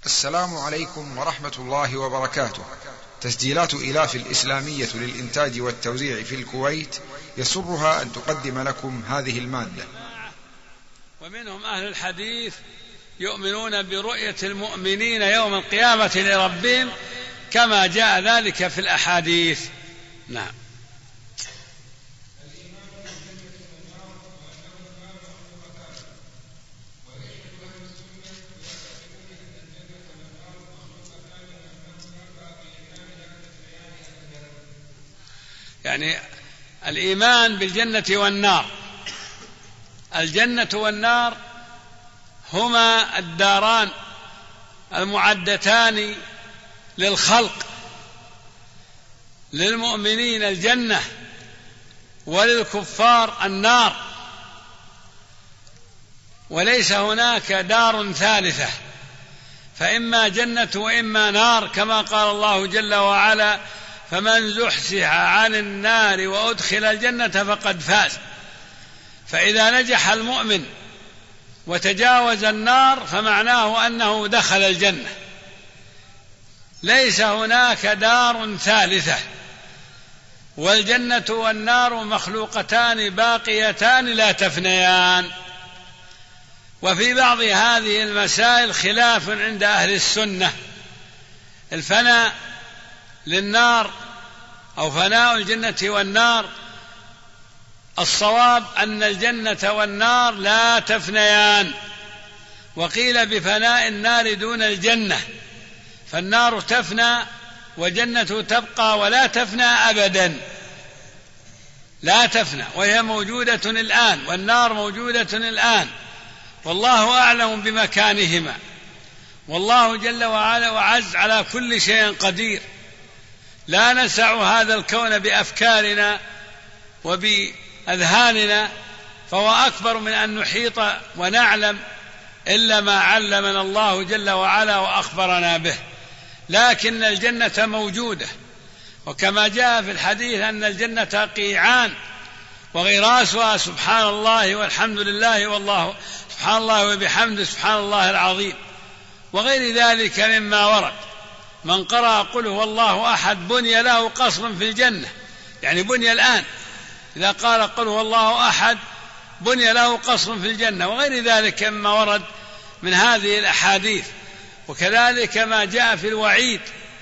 السلام عليكم ورحمة الله وبركاته. تسجيلات إلاف الإسلامية للإنتاج والتوزيع في الكويت يسرها أن تقدم لكم هذه المادة. ومنهم أهل الحديث يؤمنون برؤية المؤمنين يوم القيامة لربهم كما جاء ذلك في الأحاديث. نعم. يعني الإيمان بالجنة والنار. الجنة والنار هما الداران المعدتان للخلق، للمؤمنين الجنة وللكفار النار، وليس هناك دار ثالثة، فإما جنة وإما نار، كما قال الله جل وعلا: فمن زحزح عن النار وأدخل الجنة فقد فاز. فإذا نجح المؤمن وتجاوز النار فمعناه أنه دخل الجنة، ليس هناك دار ثالثة. والجنة والنار مخلوقتان باقيتان لا تفنيان. وفي بعض هذه المسائل خلاف عند أهل السنة، الفناء للنار أو فناء الجنة والنار. الصواب أن الجنة والنار لا تفنيان، وقيل بفناء النار دون الجنة، فالنار تفنى وجنة تبقى ولا تفنى أبدا، لا تفنى، وهي موجودة الآن، والنار موجودة الآن، والله أعلم بمكانهما، والله جل وعلا وعز على كل شيء قدير. لا نسع هذا الكون بأفكارنا وبأذهاننا، فهو أكبر من أن نحيط ونعلم إلا ما علمنا الله جل وعلا وأخبرنا به. لكن الجنة موجودة، وكما جاء في الحديث أن الجنة قيعان وغراسها سبحان الله والحمد لله والله سبحان الله وبحمده سبحان الله العظيم، وغير ذلك مما ورد. من قرأ قل هو الله أحد بني له قصر في الجنة، يعني بني الآن، إذا قال قل هو الله أحد بني له قصر في الجنة، وغير ذلك مما ورد من هذه الأحاديث. وكذلك ما جاء في الوعيد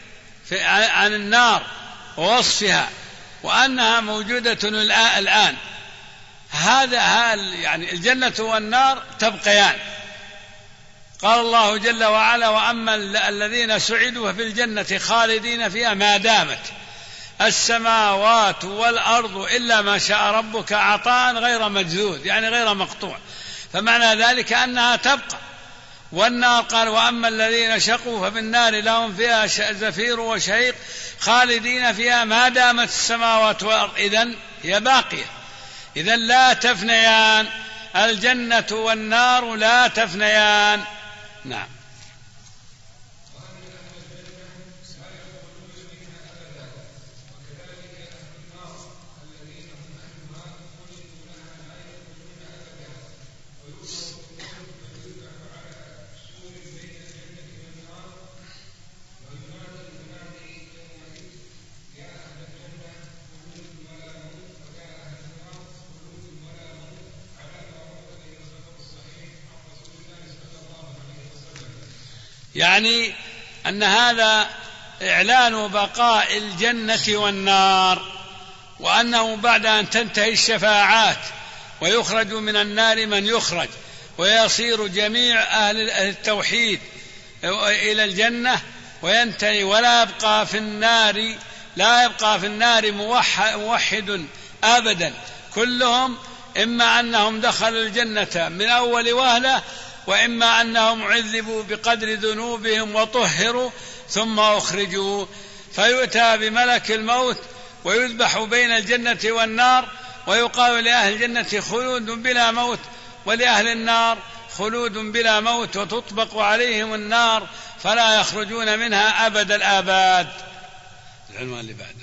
عن النار ووصفها وأنها موجودة الآن. هذا يعني الجنة والنار تبقيان. قال الله جل وعلا: وأما الذين سعدوا ففي الجنة خالدين فيها ما دامت السماوات والأرض إلا ما شاء ربك عطاء غير مجذوذ، يعني غير مقطوع، فمعنى ذلك أنها تبقى. والنار قال: وأما الذين شقوا ففي النار لهم فيها زفير وشهيق خالدين فيها ما دامت السماوات والأرض. إذن هي باقية، إذن لا تفنيان، الجنة والنار لا تفنيان. نعم. يعني أن هذا إعلان بقاء الجنة والنار، وأنه بعد أن تنتهي الشفاعات ويخرج من النار من يخرج ويصير جميع أهل التوحيد إلى الجنة وينتهي، ولا يبقى في النار موحد أبدا، كلهم إما أنهم دخلوا الجنة من أول وهلة، وإما أنهم عذبوا بقدر ذنوبهم وطهروا ثم أخرجوا، فيؤتى بملك الموت ويذبح بين الجنة والنار، ويقال لأهل الجنة خلود بلا موت، ولأهل النار خلود بلا موت، وتطبق عليهم النار فلا يخرجون منها أبد الآباد. العنوان اللي بعده: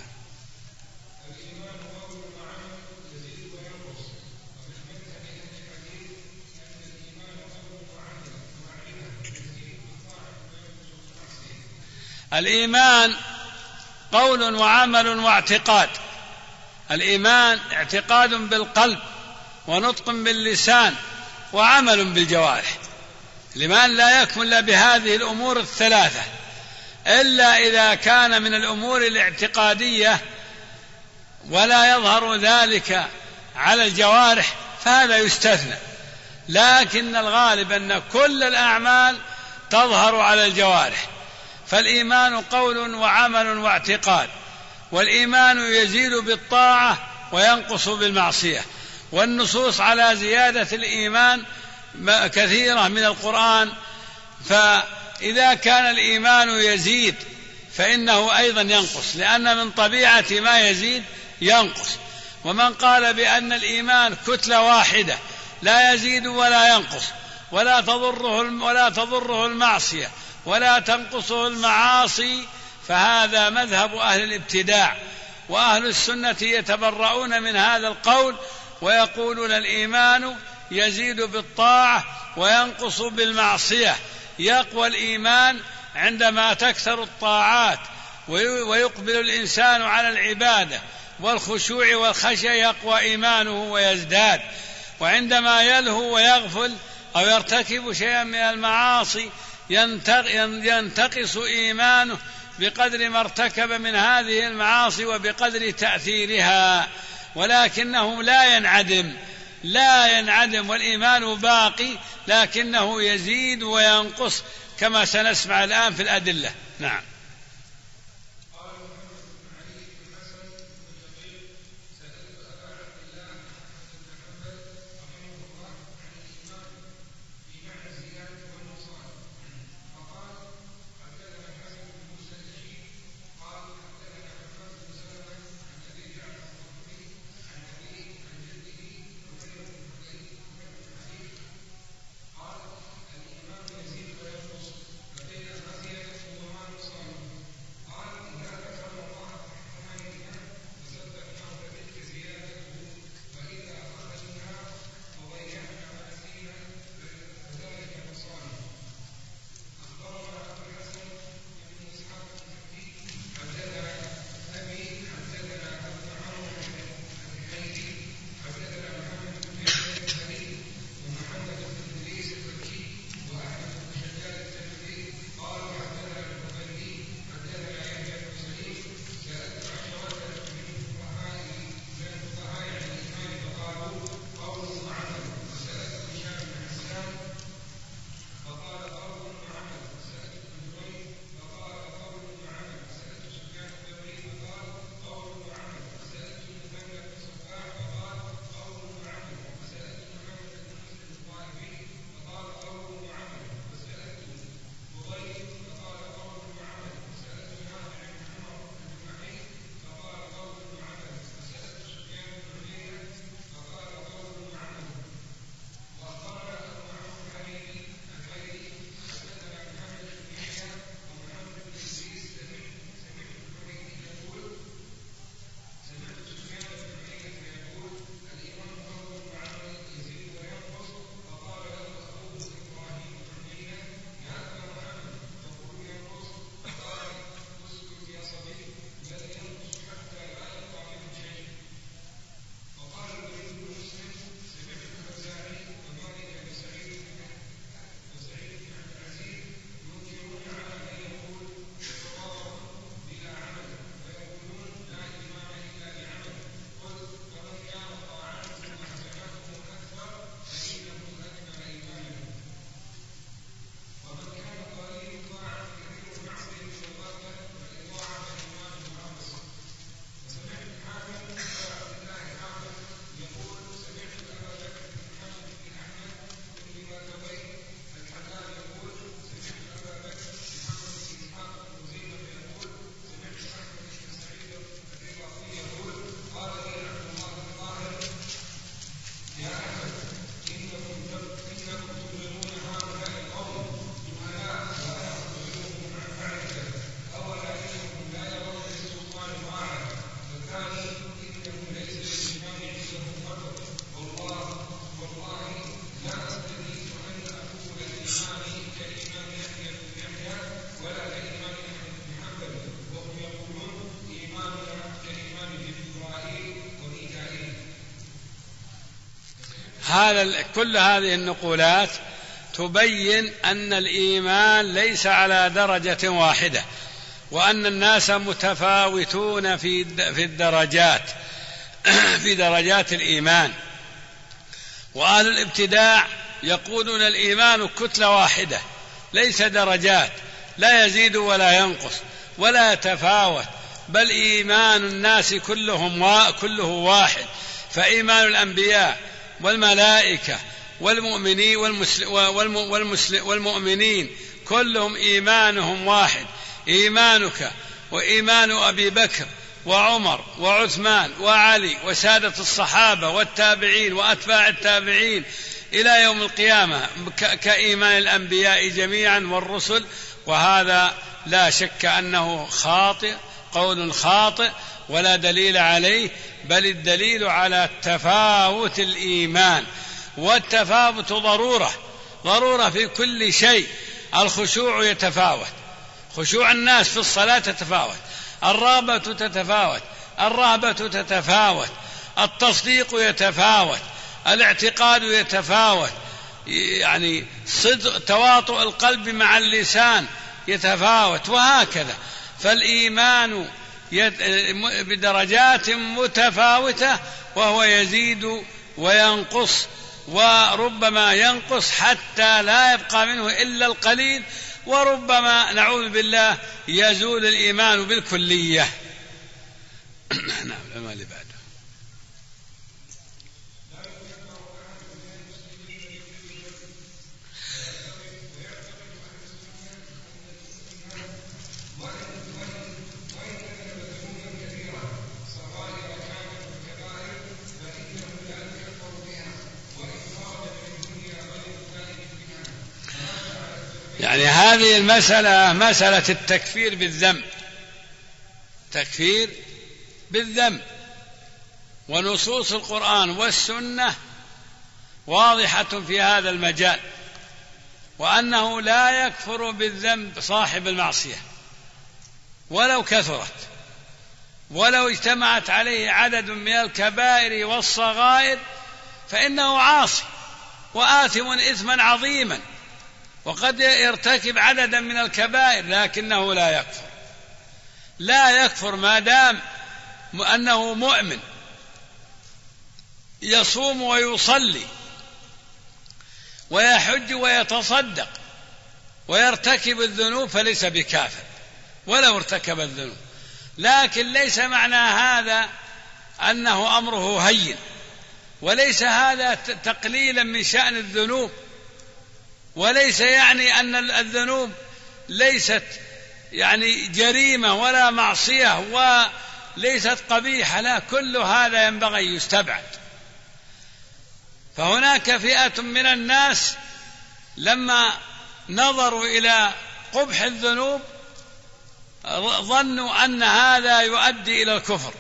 الإيمان قول وعمل واعتقاد. الإيمان اعتقاد بالقلب ونطق باللسان وعمل بالجوارح. الإيمان لا يكمل إلا بهذه الأمور الثلاثة، إلا إذا كان من الأمور الاعتقادية ولا يظهر ذلك على الجوارح فهذا يستثنى، لكن الغالب أن كل الأعمال تظهر على الجوارح. فالإيمان قول وعمل واعتقاد، والإيمان يزيد بالطاعة وينقص بالمعصية، والنصوص على زيادة الإيمان كثيرة من القرآن. فإذا كان الإيمان يزيد فإنه أيضا ينقص، لأن من طبيعة ما يزيد ينقص. ومن قال بأن الإيمان كتلة واحدة لا يزيد ولا ينقص ولا تضره المعصية ولا تنقصه المعاصي فهذا مذهب أهل الابتداع. وأهل السنة يتبرؤون من هذا القول ويقولون الإيمان يزيد بالطاعة وينقص بالمعصية. يقوى الإيمان عندما تكثر الطاعات ويقبل الإنسان على العبادة والخشوع والخشية يقوى إيمانه ويزداد. وعندما يلهو ويغفل أو يرتكب شيئا من المعاصي ينتقص إيمانه بقدر ما ارتكب من هذه المعاصي وبقدر تأثيرها، ولكنه لا ينعدم والإيمان باقي، لكنه يزيد وينقص كما سنسمع الآن في الأدلة. نعم. كل هذه النقولات تبين أن الإيمان ليس على درجة واحدة، وأن الناس متفاوتون في الدرجات في درجات الإيمان. وأهل الابتداع يقولون الإيمان كتلة واحدة ليس درجات، لا يزيد ولا ينقص ولا يتفاوت، بل إيمان الناس كله واحد. فإيمان الأنبياء والملائكة والمؤمنين والمؤمنين كلهم إيمانهم واحد. إيمانك وإيمان أبي بكر وعمر وعثمان وعلي وسادة الصحابة والتابعين وأتباع التابعين إلى يوم القيامة كإيمان الأنبياء جميعا والرسل. وهذا لا شك أنه قول خاطئ ولا دليل عليه، بل الدليل على تفاوت الإيمان، والتفاوت ضرورة في كل شيء. الخشوع يتفاوت، خشوع الناس في الصلاة تتفاوت، الرغبة تتفاوت، الرهبة تتفاوت، التصديق يتفاوت، الاعتقاد يتفاوت، يعني تواطؤ القلب مع اللسان يتفاوت، وهكذا. فالإيمان بدرجات متفاوتة، وهو يزيد وينقص، وربما ينقص حتى لا يبقى منه إلا القليل، وربما نعوذ بالله يزول الإيمان بالكلية. نعم. ما اللي بعده؟ يعني هذه المسألة مسألة التكفير بالذنب، تكفير بالذنب، ونصوص القرآن والسنة واضحة في هذا المجال، وأنه لا يكفر بالذنب صاحب المعصية ولو كثرت، ولو اجتمعت عليه عدد من الكبائر والصغائر، فإنه عاصي وآثم إثما عظيما، وقد يرتكب عددا من الكبائر، لكنه لا يكفر ما دام أنه مؤمن يصوم ويصلي ويحج ويتصدق ويرتكب الذنوب، فليس بكافر ولو ارتكب الذنوب. لكن ليس معنى هذا أنه أمره هين، وليس هذا تقليلا من شأن الذنوب، وليس يعني أن الذنوب ليست يعني جريمة ولا معصية وليست قبيحة، لا، كل هذا ينبغي يستبعد. فهناك فئة من الناس لما نظروا إلى قبح الذنوب ظنوا أن هذا يؤدي إلى الكفر،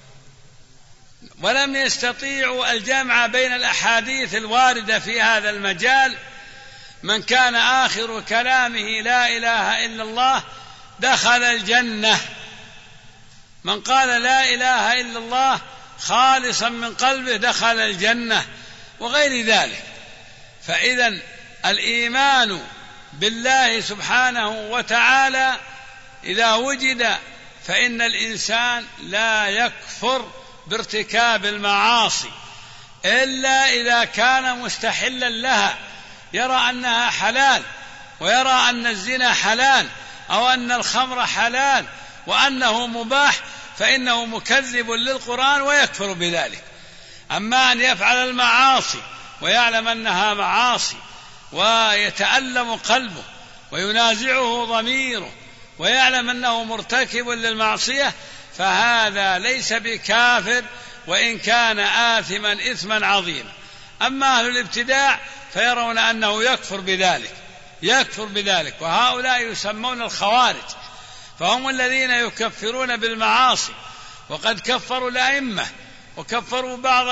ولم يستطيعوا الجمع بين الأحاديث الواردة في هذا المجال. من كان آخر كلامه لا إله إلا الله دخل الجنة، من قال لا إله إلا الله خالصا من قلبه دخل الجنة، وغير ذلك. فإذا الإيمان بالله سبحانه وتعالى إذا وجد فإن الإنسان لا يكفر بارتكاب المعاصي إلا إذا كان مستحلا لها، يرى أنها حلال، ويرى أن الزنا حلال، أو أن الخمر حلال، وأنه مباح، فإنه مكذب للقرآن ويكفر بذلك. أما أن يفعل المعاصي ويعلم أنها معاصي ويتألم قلبه وينازعه ضميره ويعلم أنه مرتكب للمعصية، فهذا ليس بكافر وإن كان آثما إثما عظيما. أما أهل الابتداع فيرون أنه يكفر بذلك، وهؤلاء يسمون الخوارج، فهم الذين يكفرون بالمعاصي، وقد كفروا الأئمة، وكفروا بعض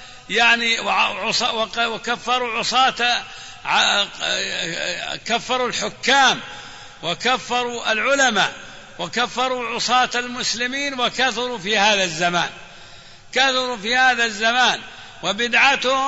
وكفروا عصاة، كفروا الحكام، وكفروا العلماء، وكفروا عصاة المسلمين، وكثروا في هذا الزمان، وبدعتهم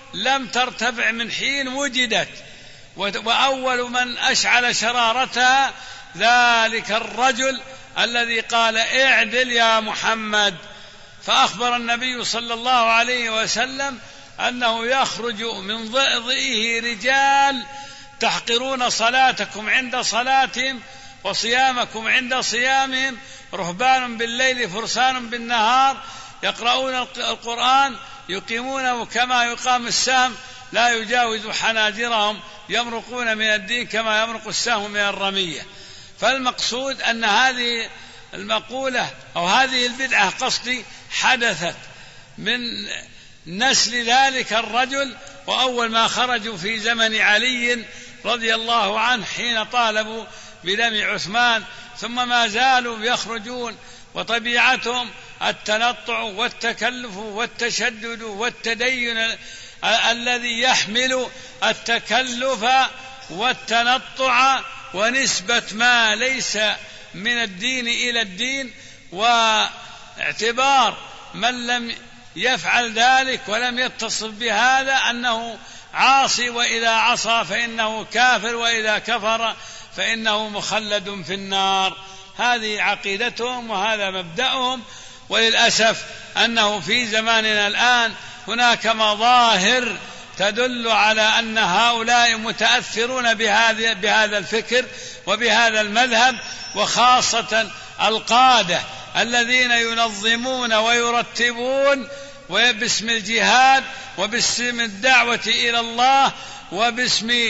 لم ترتفع من حين وجدت، وأول من أشعل شرارتها ذلك الرجل الذي قال اعدل يا محمد. فأخبر النبي صلى الله عليه وسلم أنه يخرج من ضئضئه رجال تحقرون صلاتكم عند صلاتهم وصيامكم عند صيامهم، رهبان بالليل فرسان بالنهار، يقرؤون القرآن يقيمونه كما يقام السهم لا يجاوز حناجرهم، يمرقون من الدين كما يمرق السهم من الرمية. فالمقصود أن هذه المقولة أو هذه البدعة قصدي حدثت من نسل ذلك الرجل، وأول ما خرجوا في زمن علي رضي الله عنه حين طالبوا بدم عثمان، ثم ما زالوا يخرجون، وطبيعتهم التنطع والتكلف والتشدد والتدين الذي يحمل التكلف والتنطع ونسبة ما ليس من الدين إلى الدين، واعتبار من لم يفعل ذلك ولم يتصف بهذا أنه عاصي، وإذا عصى فإنه كافر، وإذا كفر فإنه مخلد في النار. هذه عقيدتهم وهذا مبدأهم. وللأسف أنه في زماننا الآن هناك مظاهر تدل على أن هؤلاء متأثرون بهذا الفكر وبهذا المذهب، وخاصة القادة الذين ينظمون ويرتبون وباسم الجهاد وباسم الدعوة إلى الله وباسم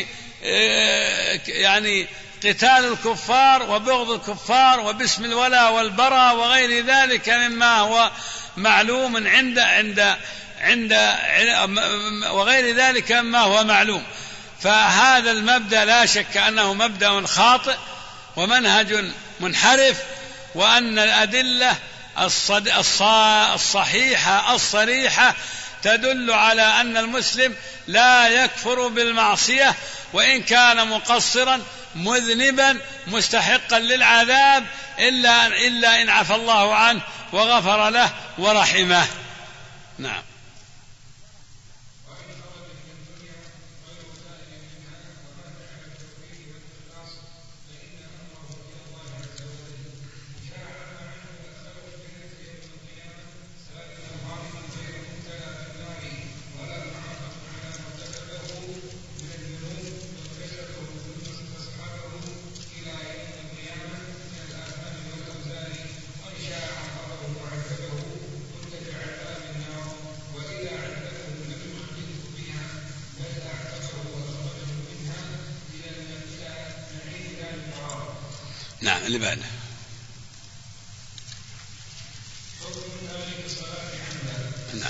يعني قتال الكفار وبغض الكفار وباسم الولاء والبراء وغير ذلك مما هو معلوم وغير ذلك مما هو معلوم. فهذا المبدأ لا شك أنه مبدأ خاطئ ومنهج منحرف، وأن الأدلة الصحيحة الصريحة تدل على أن المسلم لا يكفر بالمعصية وإن كان مقصرا مذنبا مستحقا للعذاب إلا إن عفى الله عنه وغفر له ورحمه. نعم. نعم اللي بعده. نعم.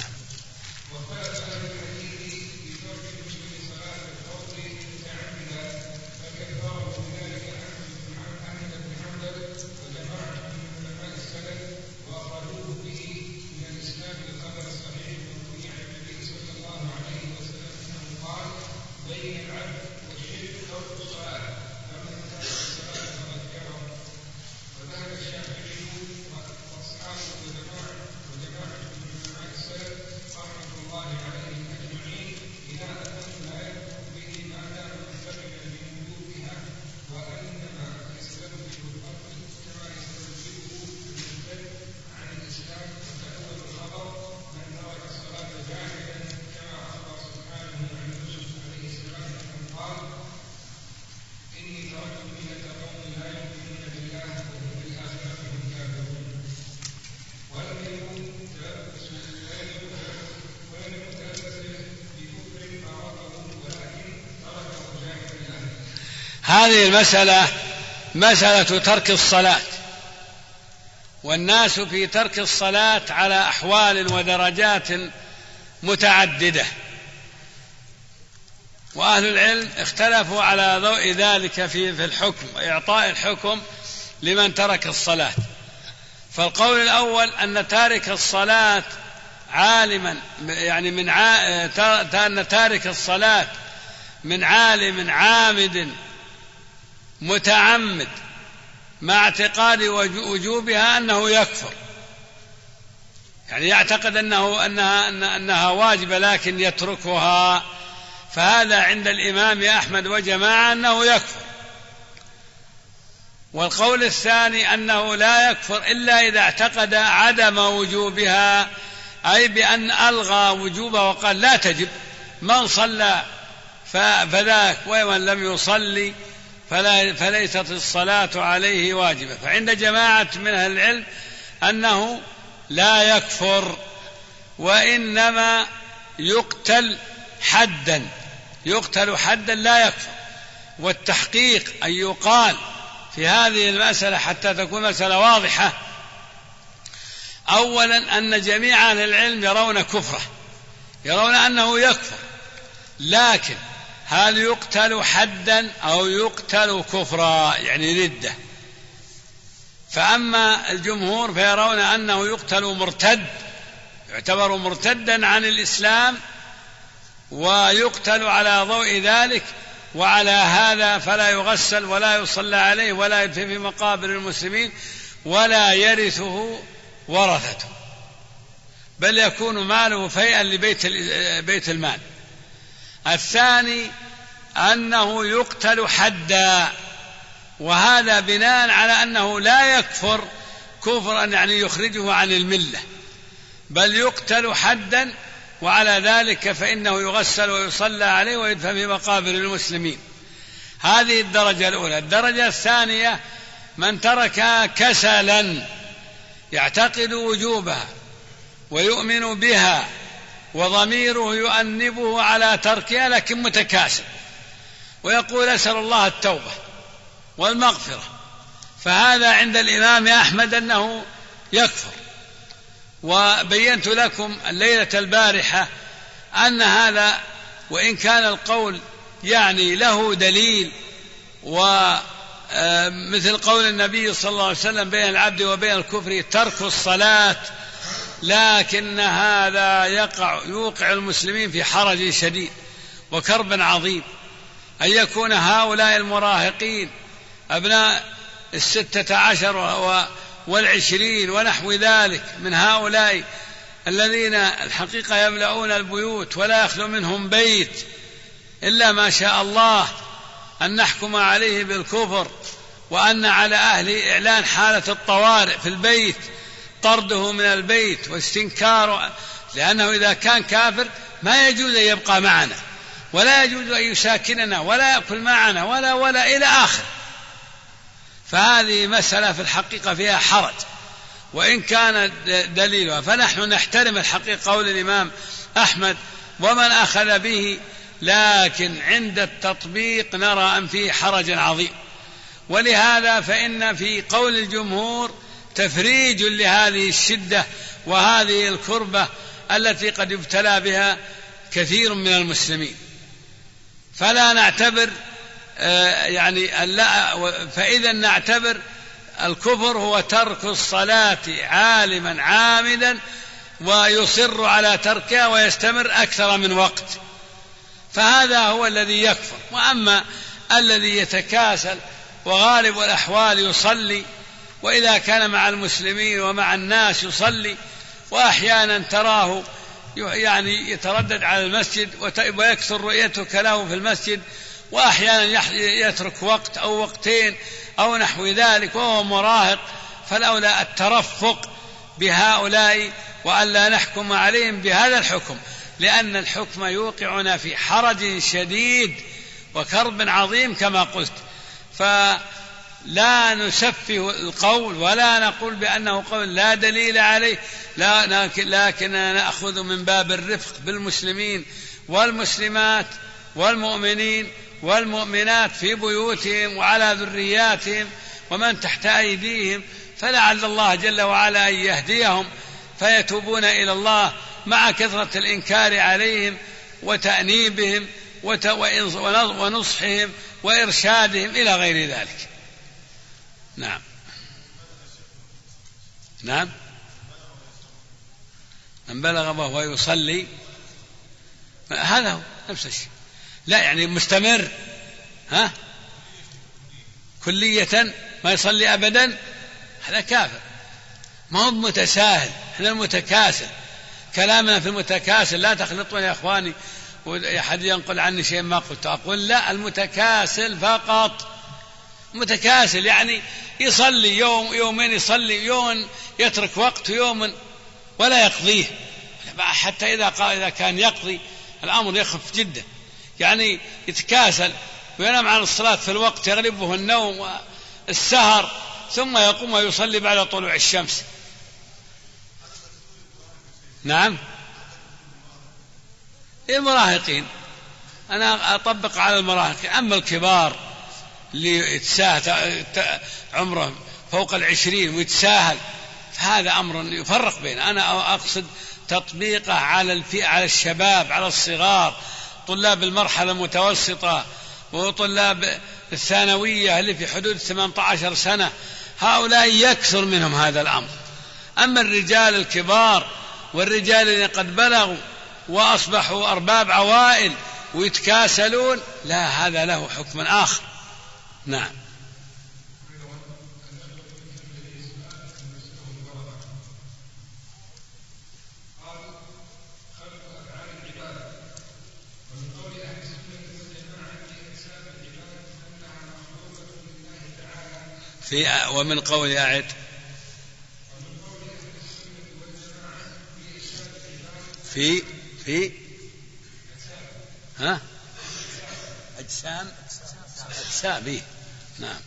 هذه المسألة مسألة ترك الصلاة، والناس في ترك الصلاة على أحوال ودرجات متعددة، وأهل العلم اختلفوا على ضوء ذلك في الحكم وإعطاء الحكم لمن ترك الصلاة. فالقول الأول أن تارك الصلاة عالما يعني أن تارك الصلاة من عالم عامد متعمد مع اعتقاد وجوبها أنه يكفر، يعني يعتقد أنها واجبة لكن يتركها، فهذا عند الإمام أحمد وجماعة أنه يكفر. والقول الثاني أنه لا يكفر إلا إذا اعتقد عدم وجوبها، أي بأن ألغى وجوبها وقال لا تجب، من صلى فذاك، ومن لم يصلي فليست الصلاة عليه واجبة. فعند جماعة من أهل العلم أنه لا يكفر، وإنما يقتل حدا لا يكفر. والتحقيق أن يقال في هذه المسألة حتى تكون مسألة واضحة: أولا أن جميع أهل العلم يرون كفره، يرون أنه يكفر، لكن هل يقتل حدا أو يقتل كفرا يعني ردة؟ فأما الجمهور فيرون أنه يقتل مرتد، يعتبر مرتدا عن الإسلام ويقتل على ضوء ذلك، وعلى هذا فلا يغسل ولا يصلى عليه ولا يدفن في مقابر المسلمين ولا يرثه ورثته، بل يكون ماله فيئا لبيت المال. الثاني أنه يقتل حدا، وهذا بناء على أنه لا يكفر كفرا يعني يخرجه عن الملة، بل يقتل حدا، وعلى ذلك فإنه يغسل ويصلى عليه ويدفن في مقابر المسلمين. هذه الدرجة الأولى. الدرجة الثانية من تركها كسلا يعتقد وجوبها ويؤمن بها وضميره يؤنبه على تركها لكن متكاسل، ويقول أسأل الله التوبة والمغفرة، فهذا عند الإمام أحمد أنه يكفر. وبينت لكم الليلة البارحة أن هذا وإن كان القول يعني له دليل، ومثل قول النبي صلى الله عليه وسلم بين العبد وبين الكفر ترك الصلاة، لكن هذا يوقع المسلمين في حرج شديد وكرب عظيم، أن يكون هؤلاء المراهقين أبناء 16 و20 ونحو ذلك من هؤلاء الذين الحقيقة يملؤون البيوت ولا يخلو منهم بيت إلا ما شاء الله أن نحكم عليه بالكفر، وأن على أهل إعلان حالة الطوارئ في البيت، طرده من البيت واستنكاره، لأنه إذا كان كافر ما يجوز أن يبقى معنا ولا يجوز أن يساكننا ولا يأكل معنا ولا إلى آخر. فهذه مسألة في الحقيقة فيها حرج وإن كان دليلها، فنحن نحترم الحقيقة قول الإمام أحمد ومن أخذ به، لكن عند التطبيق نرى أن فيه حرج عظيم. ولهذا فإن في قول الجمهور تفريج لهذه الشدة وهذه الكربة التي قد يبتلى بها كثير من المسلمين. فلا نعتبر فإذا نعتبر الكفر هو ترك الصلاة عالما عامدا ويصر على تركها ويستمر أكثر من وقت، فهذا هو الذي يكفر. وأما الذي يتكاسل وغالب الأحوال يصلي، وإذا كان مع المسلمين ومع الناس يصلي، وأحيانا تراه يعني يتردد على المسجد ويكثر رؤيتك له في المسجد، وأحيانا يترك وقت أو وقتين أو نحو ذلك وهو مراهق، فالأولى الترفق بهؤلاء وألا نحكم عليهم بهذا الحكم، لأن الحكم يوقعنا في حرج شديد وكرب عظيم كما قلت. فلا نسفه القول ولا نقول بأنه قول لا دليل عليه، لكننا نأخذ من باب الرفق بالمسلمين والمسلمات والمؤمنين والمؤمنات في بيوتهم وعلى ذرياتهم ومن تحت أيديهم، فلعل الله جل وعلا أن يهديهم فيتوبون إلى الله مع كثرة الإنكار عليهم وتأنيبهم ونصحهم وإرشادهم إلى غير ذلك. نعم من بلغ وهو يصلي هذا هو نفس الشيء، لا يعني مستمر كلية ما يصلي أبدا، هذا كافر. ما هو متساهل، احنا المتكاسل، كلامنا في المتكاسل. لا تخلطون يا اخواني أحد ينقل عني شيء ما قلت، أقول لا، المتكاسل فقط. متكاسل يعني يصلي يوم يومين، يصلي يوم يترك وقت يوم ولا يقضيه، حتى إذا كان يقضي الأمر يخف جدا، يعني يتكاسل وينام عن الصلاة في الوقت، يغلبه النوم والسهر، ثم يقوم ويصلي بعد طلوع الشمس. نعم، المراهقين أنا أطبق على المراهقين. أما الكبار اللي يتساهل عمره فوق 20 ويتساهل، فهذا أمر يفرق بين. أنا أقصد تطبيقه على الشباب، على الصغار، طلاب المرحلة المتوسطة وطلاب الثانوية اللي في حدود 18 سنة، هؤلاء يكثر منهم هذا الأمر. أما الرجال الكبار والرجال اللي قد بلغوا وأصبحوا أرباب عوائل ويتكاسلون، لا، هذا له حكم آخر. نعم. ومن قول أعد في أجسام به. نعم.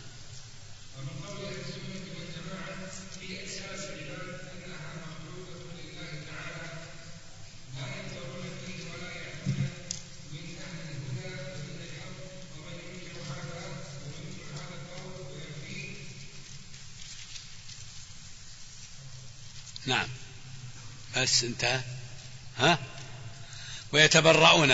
نعم، بس انتهى. ويتبرؤون.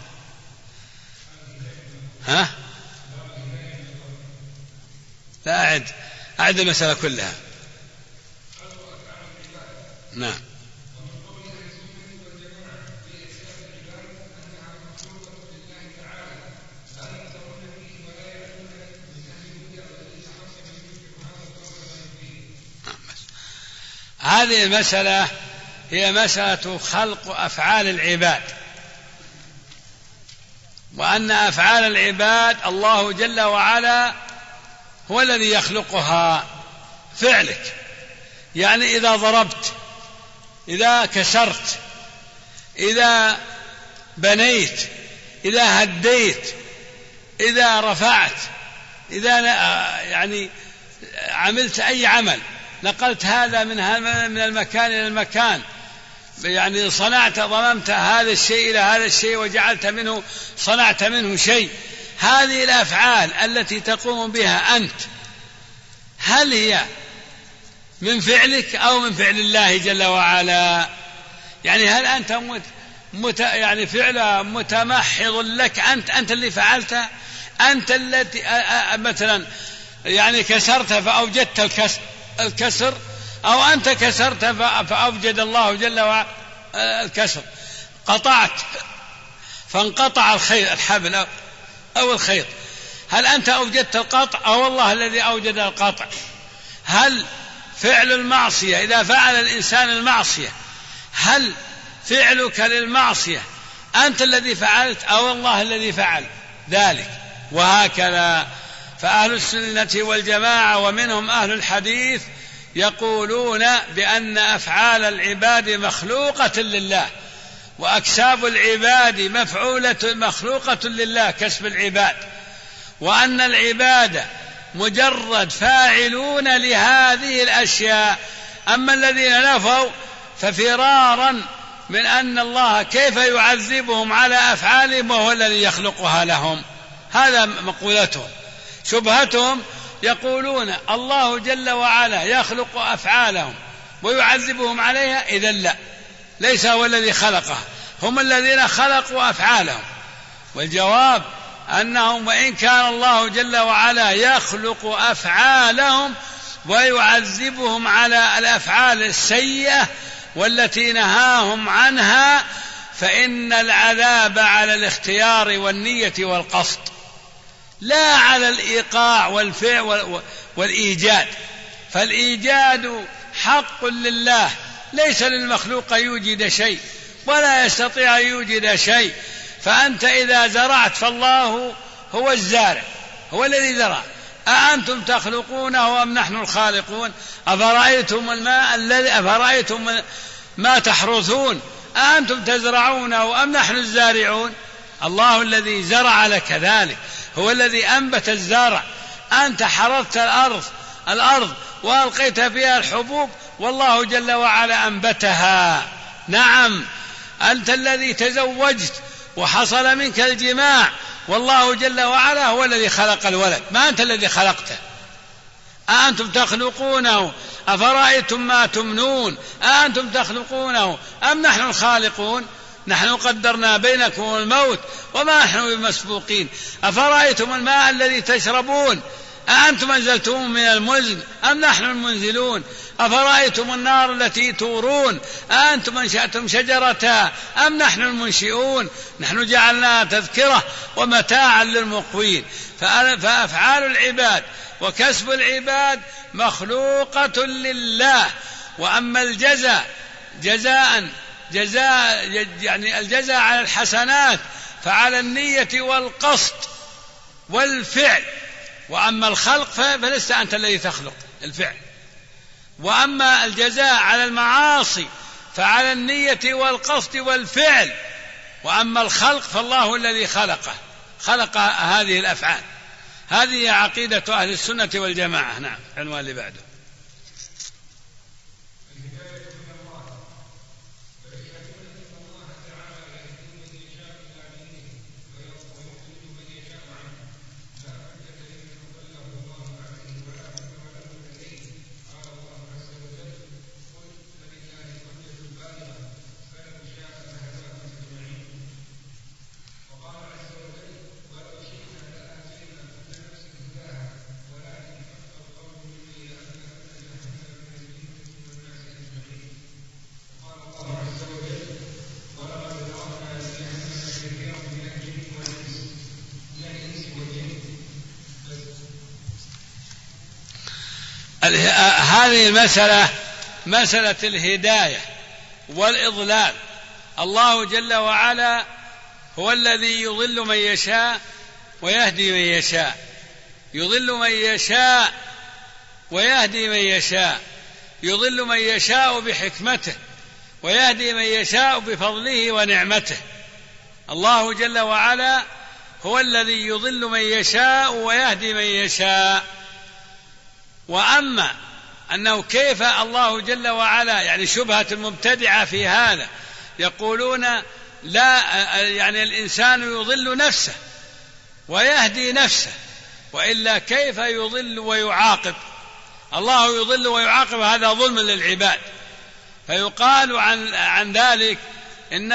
لا، أعد المسألة كلها. نعم. هذه المسألة هي مسألة خلق أفعال العباد، وأن أفعال العباد الله جل وعلا هو الذي يخلقها. فعلك يعني إذا ضربت، إذا كسرت، إذا بنيت، إذا هديت، إذا رفعت، إذا يعني عملت أي عمل، نقلت هذا من المكان إلى المكان، يعني ضممت هذا الشيء إلى هذا الشيء وجعلت منه، صنعت منه شيء. هذه الأفعال التي تقوم بها أنت، هل هي من فعلك أو من فعل الله جل وعلا؟ يعني هل أنت يعني فعل متمحض لك، أنت اللي فعلتها، أنت التي مثلا يعني كسرت فأوجدت الكسر، أو أنت كسرت فأوجد الله جل وعلا الكسر، قطعت فانقطع الحبل أو الخيط، هل أنت أوجدت القطع أو الله الذي أوجد القطع؟ هل فعل المعصية، إذا فعل الإنسان المعصية، هل فعلك للمعصية أنت الذي فعلت أو الله الذي فعل ذلك؟ وهكذا. فأهل السنة والجماعة ومنهم أهل الحديث يقولون بأن أفعال العباد مخلوقة لله، وأكساب العباد مخلوقة لله، كسب العباد، وأن العباد مجرد فاعلون لهذه الأشياء. أما الذين نفوا ففرارا من أن الله كيف يعذبهم على أفعالهم وهو الذي يخلقها لهم. هذا مقولتهم. شبهتهم يقولون الله جل وعلا يخلق أفعالهم ويعذبهم عليها، إذن لا، ليس هو الذي خلقها، هم الذين خلقوا أفعالهم. والجواب أنهم وإن كان الله جل وعلا يخلق أفعالهم ويعذبهم على الأفعال السيئة والتي نهاهم عنها، فإن العذاب على الاختيار والنية والقصد، لا على الإيقاع والفعل والإيجاد. فالإيجاد حق لله، ليس للمخلوق يوجد شيء ولا يستطيع أن يوجد شيء. فأنت إذا زرعت فالله هو الزارع، هو الذي زرع. أأنتم تخلقونه أم نحن الخالقون؟ أفرأيتم الماء الذي أفرأيتم ما تحرثون أأنتم تزرعونه أم نحن الزارعون؟ الله الذي زرع لك ذلك، هو الذي أنبت الزرع. أنت حرثت الأرض وألقيت فيها الحبوب، والله جل وعلا أنبتها. نعم، أنت الذي تزوجت وحصل منك الجماع، والله جل وعلا هو الذي خلق الولد، ما أنت الذي خلقته. أأنتم تخلقونه أفرأيتم ما تمنون أأنتم تخلقونه أم نحن الخالقون؟ نحن قدرنا بينكم الموت وما نحن بمسبوقين. أفرأيتم الماء الذي تشربون أأنتم أنزلتموه من المزن أم نحن المنزلون؟ أفرأيتم النار التي تورون أأنتم أنشأتم شجرتها أم نحن المنشئون؟ نحن جعلناها تذكرة ومتاعا للمقوين. فأفعال العباد وكسب العباد مخلوقة لله. وأما الجزاء يعني الجزاء على الحسنات فعلى النية والقصد والفعل. وأما الخلق فلست أنت الذي تخلق الفعل. وأما الجزاء على المعاصي فعلى النية والقصد والفعل. وأما الخلق فالله الذي خلق هذه الأفعال. هذه عقيدة أهل السنة والجماعة. نعم، عنوان اللي بعده. هذه المسألة مسألة الهداية والإضلال. الله جل وعلا هو الذي يضل من يشاء ويهدي من يشاء، يضل من يشاء ويهدي من يشاء، يضل من يشاء بحكمته ويهدي من يشاء بفضله ونعمته. الله جل وعلا هو الذي يضل من يشاء ويهدي من يشاء. وأما أنه كيف الله جل وعلا، يعني شبهة المبتدعة في هذا، يقولون لا، يعني الإنسان يضل نفسه ويهدي نفسه، وإلا كيف يضل ويعاقب؟ الله يضل ويعاقب، هذا ظلم للعباد. فيقال عن ذلك إن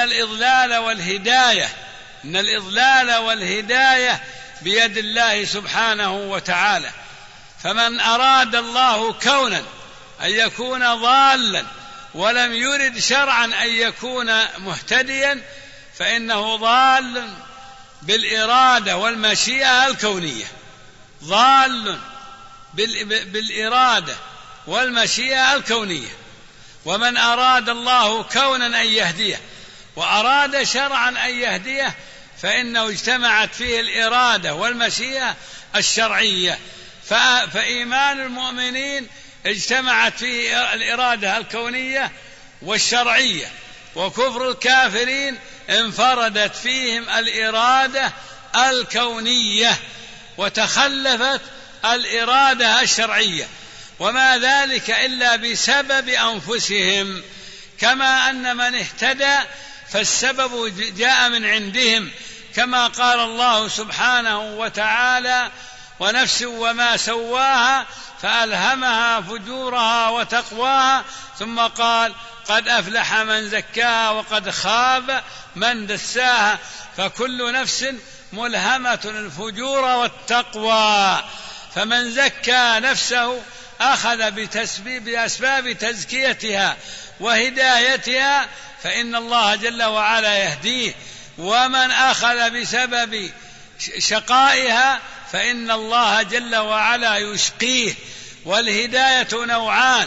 الإضلال والهداية بيد الله سبحانه وتعالى. فمن أراد الله كونا أن يكون ضالا ولم يرد شرعا أن يكون مهتديا فإنه ضال بالإرادة والمشيئة الكونية، ضال بالإرادة والمشيئة الكونية. ومن أراد الله كونا أن يهديه وأراد شرعا أن يهديه فإنه اجتمعت فيه الإرادة والمشيئة الشرعية. فإيمان المؤمنين اجتمعت فيه الإرادة الكونية والشرعية، وكفر الكافرين انفردت فيهم الإرادة الكونية وتخلفت الإرادة الشرعية، وما ذلك إلا بسبب أنفسهم. كما أن من اهتدى فالسبب جاء من عندهم، كما قال الله سبحانه وتعالى: ونفس وما سواها فألهمها فجورها وتقواها، ثم قال: قد أفلح من زكاها وقد خاب من دساها. فكل نفس ملهمة الفجور والتقوى، فمن زكى نفسه أخذ بأسباب تزكيتها وهدايتها فإن الله جل وعلا يهديه، ومن أخذ بسبب شقائها فإن الله جل وعلا يشقيه. والهداية نوعان: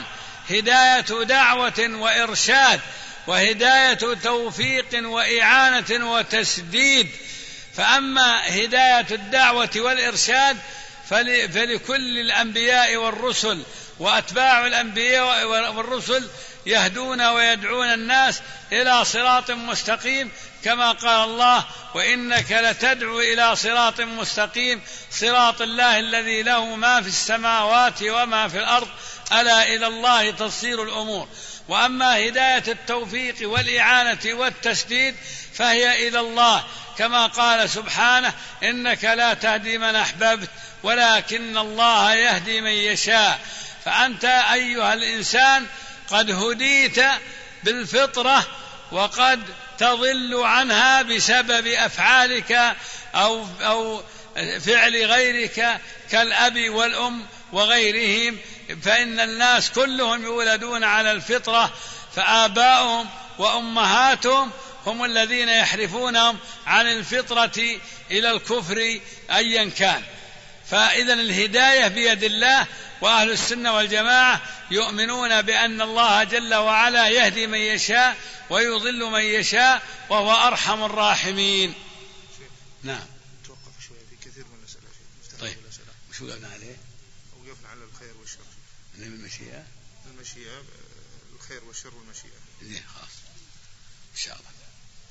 هداية دعوة وإرشاد، وهداية توفيق وإعانة وتسديد. فأما هداية الدعوة والإرشاد فلكل الأنبياء والرسل، وأتباع الأنبياء والرسل يهدون ويدعون الناس إلى صراط مستقيم، كما قال الله: وإنك لتدعو إلى صراط مستقيم صراط الله الذي له ما في السماوات وما في الأرض ألا إلى الله تصير الأمور. وأما هداية التوفيق والإعانة والتسديد فهي إلى الله، كما قال سبحانه: إنك لا تهدي من أحببت ولكن الله يهدي من يشاء. فأنت أيها الإنسان قد هديت بالفطرة، وقد تضل عنها بسبب أفعالك أو فعل غيرك كالأب والأم وغيرهم، فإن الناس كلهم يولدون على الفطرة، فآباؤهم وأمهاتهم هم الذين يحرفونهم عن الفطرة إلى الكفر أيا كان. فإذا الهداية بيد الله، وأهل السنة والجماعة يؤمنون بأن الله جل وعلا يهدي من يشاء ويضل من يشاء، وهو أرحم الراحمين. نعم. توقف شوية في كثير من الأسئلة. طيب وشو قلنا عليه؟ وقفنا على الخير والشر. من المشيئة الخير والشر والمشيئة. زين خلاص إن شاء الله.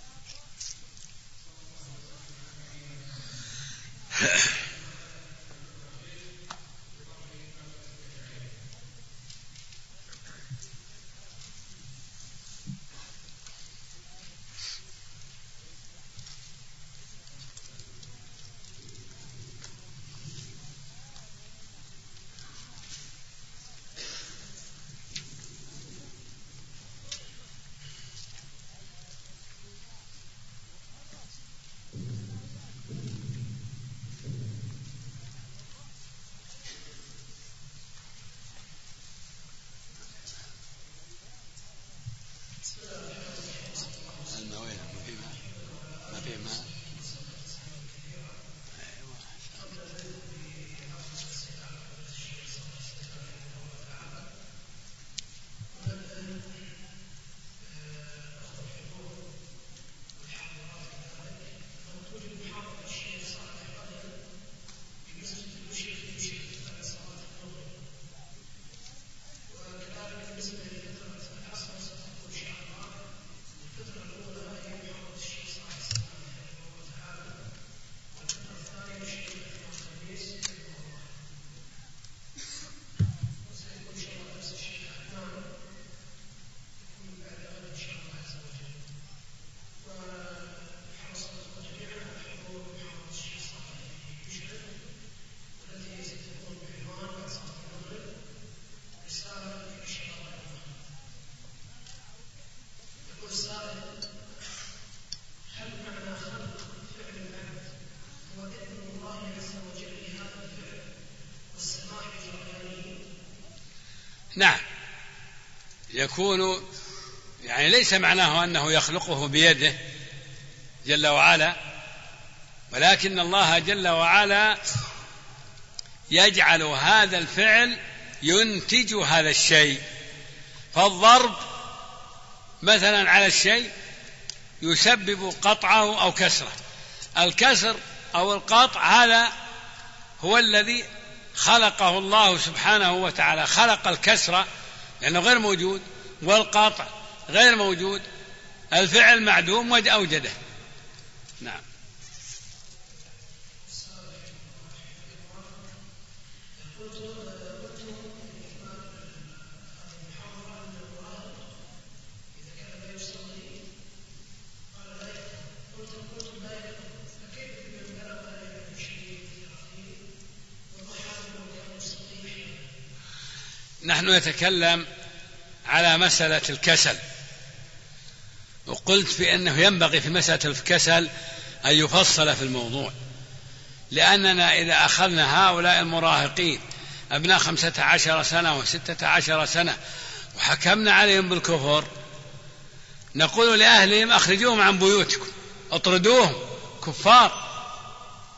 نعم، يكون يعني ليس معناه أنه يخلقه بيده جل وعلا، ولكن الله جل وعلا يجعل هذا الفعل ينتج هذا الشيء. فالضرب مثلا على الشيء يسبب قطعه أو كسره. الكسر أو القطع هذا هو الذي خلقه الله سبحانه وتعالى، خلق الكسر لأنه غير موجود، والقطع غير موجود، الفعل معدوم وأوجده. نعم. نحن نتكلم على مسألة الكسل، وقلت بأنه ينبغي في مسألة الكسل أن يفصل في الموضوع، لأننا إذا أخذنا هؤلاء المراهقين أبناء 15 سنة و16 سنة وحكمنا عليهم بالكفر، نقول لأهلهم أخرجوهم عن بيوتكم، اطردوهم، كفار،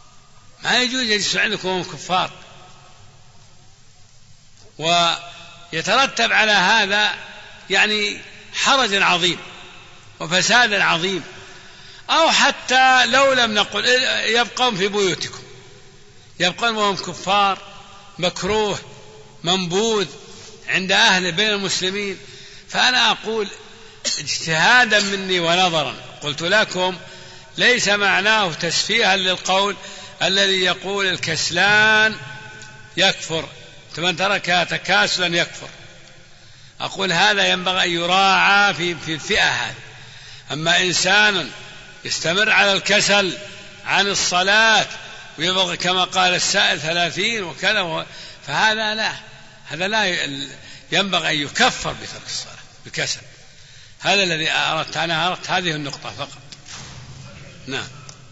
ما يجوز يجلسوا عندكم كفار. يترتب على هذا يعني حرج عظيم وفساد عظيم. أو حتى لو لم نقل يبقون في بيوتكم، يبقون وهم كفار، مكروه منبوذ عند أهل بين المسلمين. فأنا أقول اجتهادا مني ونظرا قلت لكم ليس معناه تسفيها للقول الذي يقول الكسلان يكفر، من تركها تكاسلا يكفر. أقول هذا ينبغي أن يراعى في الفئة هذه. أما إنسان يستمر على الكسل عن الصلاة ويبغى كما قال السائل 30 وكذا، فهذا لا، هذا لا ينبغي أن يكفر بترك الصلاة بكسل. هذا الذي أردت، أنا أردت هذه النقطة فقط. نعم.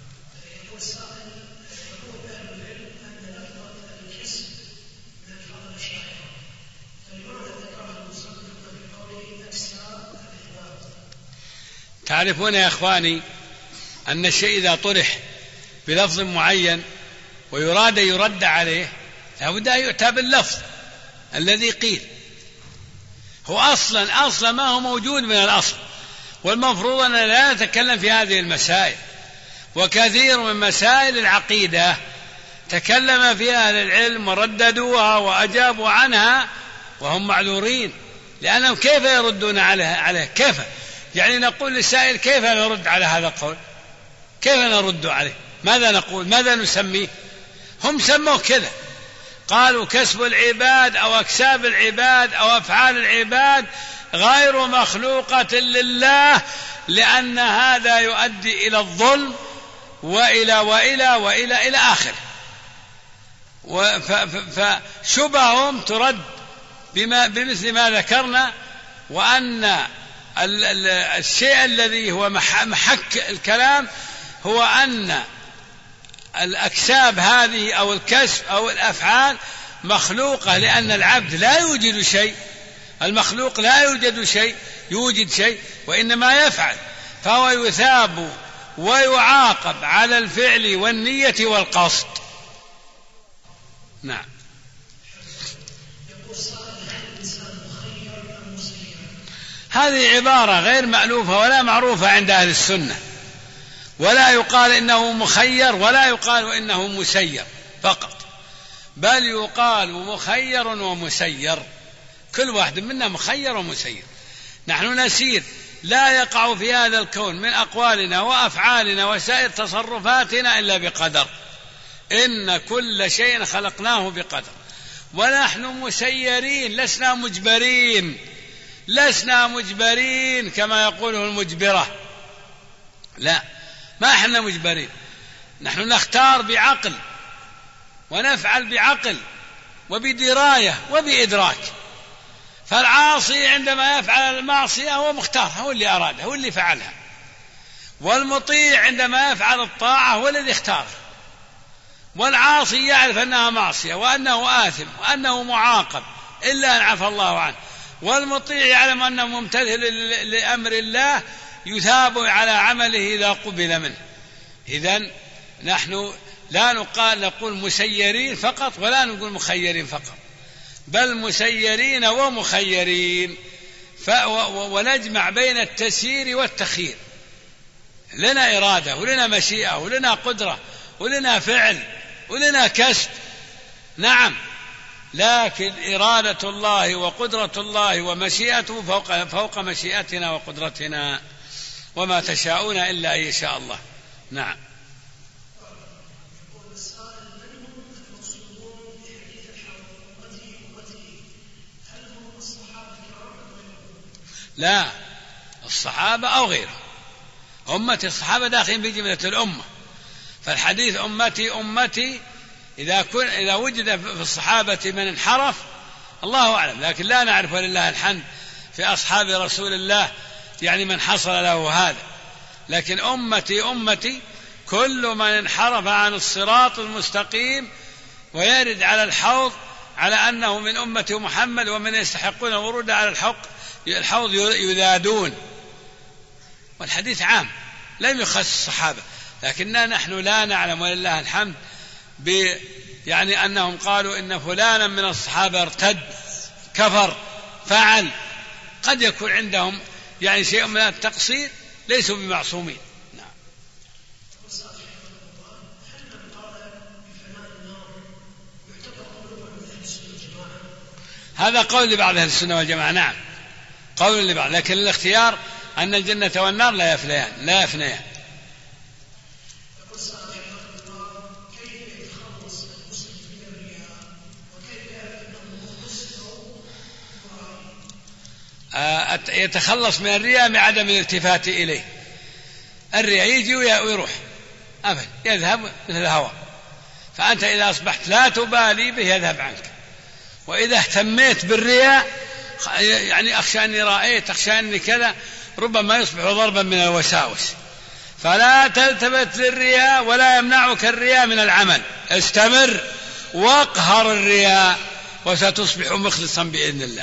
تعرفون يا إخواني أن الشيء إذا طرح بلفظ معين ويراد يرد عليه لابد أن يؤتى باللفظ الذي قيل. هو أصلا ما هو موجود من الأصل، والمفروض أن لا نتكلم في هذه المسائل. وكثير من مسائل العقيدة تكلم فيها أهل العلم ورددوها وأجابوا عنها وهم معذورين، لأنهم كيف يردون عليه كيف يعني نقول للسائل كيف نرد على هذا القول، كيف نرد عليه، ماذا نقول، ماذا نسميه؟ هم سموه كذا، قالوا كسب العباد أو أكساب العباد أو أفعال العباد غير مخلوقة لله، لأن هذا يؤدي إلى الظلم وإلى آخره. فشبههم ترد بمثل ما ذكرنا، وأن الشيء الذي هو محك الكلام هو أن الأكساب هذه أو الكسب أو الأفعال مخلوقة، لأن العبد لا يوجد شيء، المخلوق لا يوجد شيء وإنما يفعل، فهو يثاب ويعاقب على الفعل والنية والقصد. نعم. هذه عبارة غير مألوفة ولا معروفة عند أهل السنة، ولا يقال إنه مخير ولا يقال إنه مسير فقط، بل يقال مخير ومسير، كل واحد منا مخير ومسير. نحن نسير لا يقع في هذا الكون من أقوالنا وأفعالنا وسائر تصرفاتنا إلا بقدر، إن كل شيء خلقناه بقدر، ونحن مسيرين لسنا مجبرين كما يقوله المجبرة، لا، ما احنا مجبرين، نحن نختار بعقل ونفعل بعقل وبدراية وبإدراك. فالعاصي عندما يفعل المعصية هو مختار، هو اللي أرادها، هو اللي فعلها، والمطيع عندما يفعل الطاعة هو الذي اختار. والعاصي يعرف أنها معصية وأنه آثم وأنه معاقب إلا أن عفى الله عنه، والمطيع يعلم أنه ممتثل لأمر الله يثاب على عمله إذا قبل منه. إذن نحن لا نقول مسيرين فقط ولا نقول مخيرين فقط، بل مسيرين ومخيرين، ونجمع بين التسيير والتخيير. لنا إرادة ولنا مشيئة ولنا قدرة ولنا فعل ولنا كسب، نعم، لكن إرادة الله وقدرة الله ومشيئته فوق مشيئتنا وقدرتنا، وما تشاءون إلا أن يشاء الله. نعم. لا، الصحابة أو غيرهم، أمة الصحابة داخلين في جملة الأمة. فالحديث أمتي إذا وجد في الصحابة من انحرف الله أعلم، لكن لا نعرف ولله الحمد في أصحاب رسول الله يعني من حصل له هذا. لكن أمتي كل من انحرف عن الصراط المستقيم ويرد على الحوض على أنه من أمة محمد ومن يستحقون الورود على الحوض يذادون. والحديث عام لم يخص الصحابة، لكننا نحن لا نعلم ولله الحمد يعني أنهم قالوا إن فلانا من الصحابة ارتد كفر فعل، قد يكون عندهم يعني شيء من التقصير، ليسوا بمعصومين. نعم. هذا قول لبعض أهل السنة والجماعة. نعم، قول لبعض، لكن الاختيار أن الجنة والنار لا يفنيان. يتخلص من الرياء بعدم الالتفات إليه. الرياء يجي ويروح أبدا، يذهب مثل الهواء، فأنت إذا أصبحت لا تبالي به يذهب عنك. وإذا اهتميت بالرياء يعني أخشى أني رأيت، أخشى أني كذا، ربما يصبح ضربا من الوساوس. فلا تلتفت للرياء ولا يمنعك الرياء من العمل، استمر واقهر الرياء وستصبح مخلصا بإذن الله.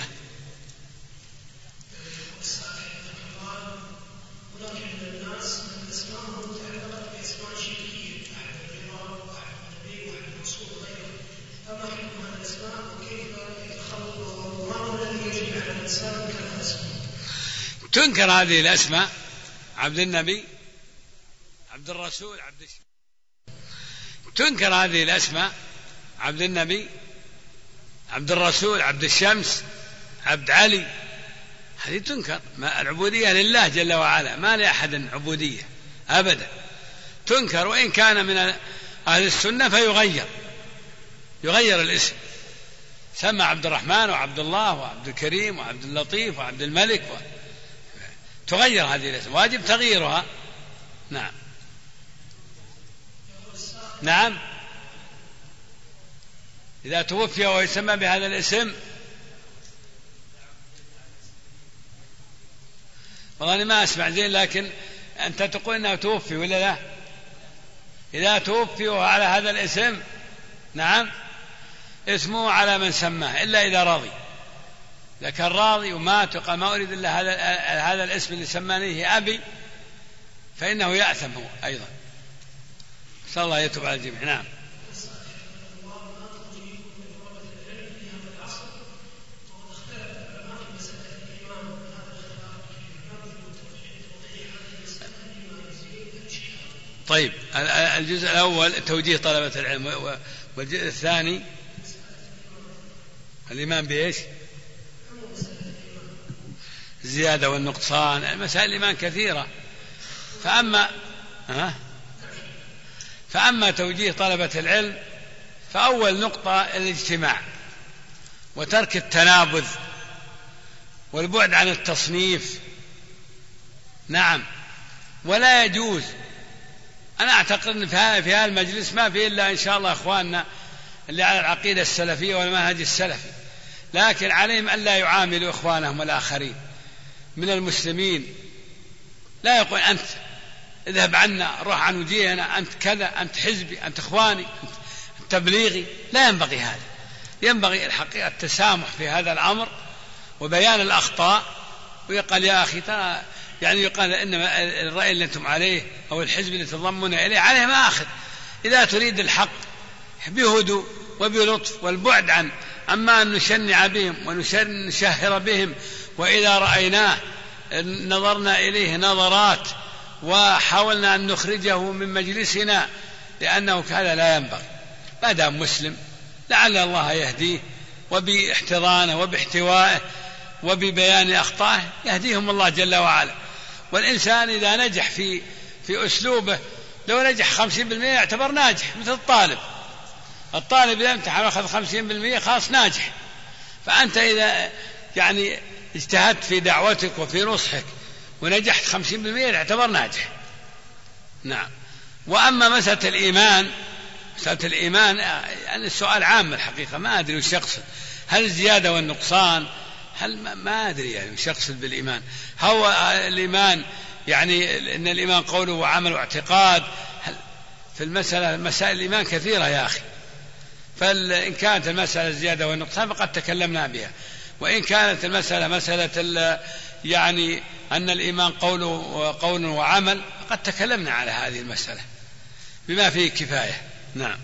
تنكر هذه الأسماء: عبد النبي، عبد الرسول، عبد الشمس. تنكر هذه الأسماء: عبد النبي، عبد الرسول، عبد الشمس، عبد علي. هذه تنكر. العبودية لله جل وعلا، ما لأحد عبودية أبدا، تنكر. وإن كان من أهل السنة يغير الاسم، سمى عبد الرحمن وعبد الله وعبد الكريم وعبد اللطيف وعبد الملك تغير هذه الاسم، واجب تغييرها. نعم. نعم، إذا توفي ويسمى بهذا الاسم، والله أنا ما أسمع زين، لكن أنت تقول أنه توفي ولا لا؟ إذا توفي على هذا الاسم، نعم، اسمه على من سماه، إلا إذا راضي. إذا كان راضي ومات وقال ما أريد إلا هذا الاسم اللي سمانيه أبي، فإنه يأثم هو أيضا. نسأل الله يتوب على الجميع. نعم. طيب، الجزء الأول توجيه طلبة العلم، والجزء الثاني الإيمان بإيش؟ الزيادة والنقصان. مسائل الإيمان كثيرة، فأما توجيه طلبة العلم فأول نقطة الاجتماع وترك التنابذ والبعد عن التصنيف. نعم، ولا يجوز. أنا أعتقد أن في هذا المجلس ما فيه إلا إن شاء الله أخواننا اللي على العقيدة السلفية والمنهج السلفي، لكن عليهم ألا يعاملوا إخوانهم الآخرين من المسلمين. لا يقول أنت اذهب عنا، روح عن وجيهنا، أنت كذا، أنت حزبي، أنت إخواني، أنت تبليغي. لا ينبغي هذا. ينبغي الحقيقة التسامح في هذا الأمر وبيان الأخطاء، ويقال يا أخي ترى يعني يقال إنما الرأي اللي أنتم عليه أو الحزب اللي تضمون إليه عليه ما أخذ. إذا تريد الحق بهدوء وبلطف والبعد عن أما أن نشنع بهم ونشهر بهم، وإذا رأيناه نظرنا إليه نظرات وحاولنا أن نخرجه من مجلسنا، لأنه هذا لا ينبغي. ما دام مسلم لعل الله يهديه، وباحتضانه وباحتوائه وببيان أخطائه يهديهم الله جل وعلا. والإنسان إذا نجح في أسلوبه، لو نجح 50% يعتبر ناجح، مثل الطالب إذا امتحن وأخذ 50% خلاص ناجح. فأنت إذا يعني اجتهدت في دعوتك وفي نصحك ونجحت 50% يعتبر ناجح. نعم. وأما مسألة الإيمان يعني السؤال عام الحقيقة، ما أدري وش يقصد. هل الزيادة والنقصان؟ هل ما أدري يعني وش يقصد بالإيمان. هو الإيمان يعني إن الإيمان قوله وعمل واعتقاد. في مسائل الإيمان كثيرة يا أخي، فإن كانت المسألة الزيادة والنقصان فقد تكلمنا بها، وإن كانت المسألة مسألة يعني أن الإيمان قول وعمل فقد تكلمنا على هذه المسألة بما فيه كفاية. نعم.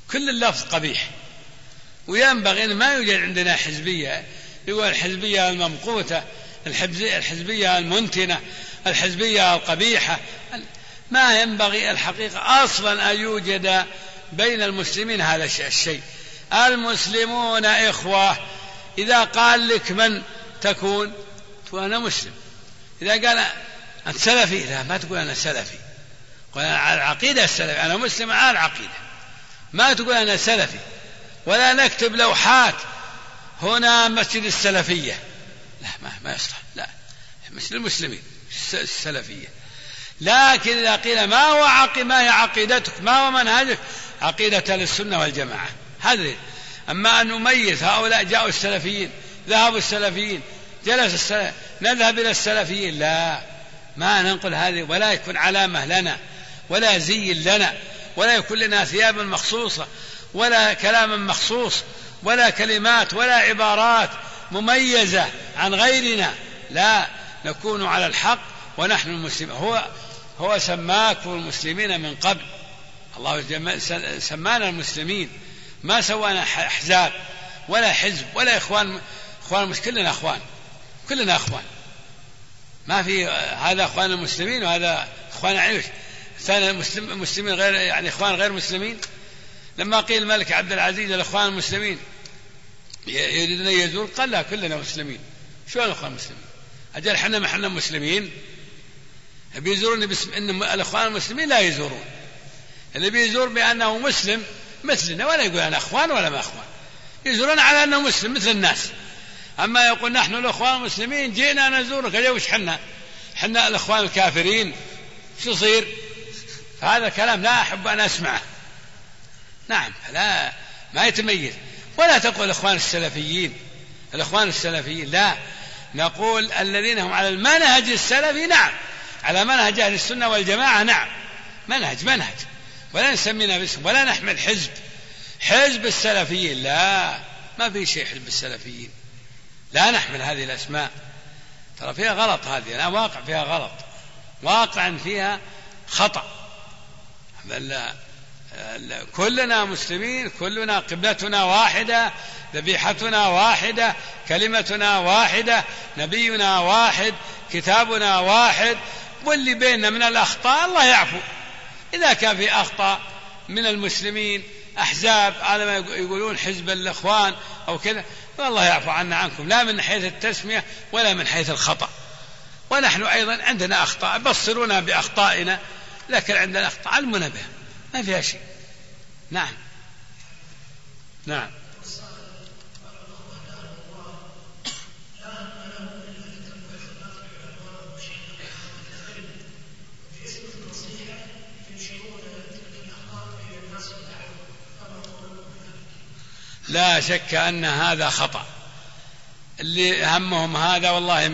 كل اللفظ قبيح، وينبغي أن ما يوجد عندنا حزبية، يقول الحزبية الممقوتة، الحزبية المنتنة، الحزبية القبيحة. ما ينبغي الحقيقة أصلا أن يوجد بين المسلمين هذا الشيء. المسلمون إخوة. إذا قال لك من تكون أنا مسلم، إذا قال أنت سلفي، لا ما تقول أنا سلفي، قل أنا على العقيدة السلفي، أنا مسلم على العقيدة، ما تقول أنا سلفي. ولا نكتب لوحات هنا مسجد السلفية، لا ما يصلح، لا مثل المسلمين السلفية. لكن إذا قيل ما هي عقيدتك، ما هو منهجك، عقيدة للسنة والجماعة، هذا. أما أن نميز هؤلاء جاءوا السلفيين، ذهبوا السلفيين، جلس السلف، نذهب إلى السلفيين، لا، ما ننقل هذه، ولا يكون علامة لنا، ولا زي لنا، ولا يكون لنا ثياب مخصوصة، ولا كلام مخصوص، ولا كلمات ولا عبارات مميزة عن غيرنا، لا، نكون على الحق ونحن المسلمين. هو سماكم المسلمين من قبل، الله سمانا المسلمين، ما سوانا أحزاب ولا حزب ولا إخوان، كلنا أخوان، ما في هذا أخوان المسلمين وهذا أخوان عيش ثاني المسلمين غير، يعني إخوان غير مسلمين. لما قيل الملك عبد العزيز الإخوان المسلمين يريدون يزور، قال لا كلنا مسلمين. شو الإخوان المسلمين؟ أجل حنا مسلمين، بيزورون باسم إن الإخوان المسلمين لا يزورون، اللي بيزور بأنه مسلم مثلنا، ولا يقول أنا أخوان ولا ما أخوان، يزورون على أنه مسلم مثل الناس. أما يقول نحن الإخوان المسلمين جئنا نزورك، وش حنا الإخوان الكافرين، شو يصير؟ فهذا كلام لا أحب أن أسمعه. نعم، لا، ما يتميز. ولا تقول الإخوان السلفيين، لا، نقول الذين هم على المنهج السلفي، نعم، على منهج أهل السنة والجماعة، نعم، منهج، ولا نسمينا باسم، ولا نحمل حزب السلفيين، لا، ما في شيء حزب السلفيين، لا نحمل هذه الأسماء، ترى فيها غلط، هذه أنا واقع فيها غلط، واقع فيها خطأ. كلنا مسلمين، كلنا قبلتنا واحدة، ذبيحتنا واحدة، كلمتنا واحدة، نبينا واحد، كتابنا واحد، واللي بيننا من الأخطاء الله يعفو. إذا كان في أخطاء من المسلمين أحزاب على ما يقولون حزب الإخوان أو كذا، والله يعفو عنا عنكم، لا من حيث التسمية ولا من حيث الخطأ. ونحن أيضا عندنا أخطاء، بصرونا بأخطائنا، لكن عندنا أخطاء علمنا بها، ما فيها شيء. نعم. لا شك أن هذا خطأ، اللي همهم هذا والله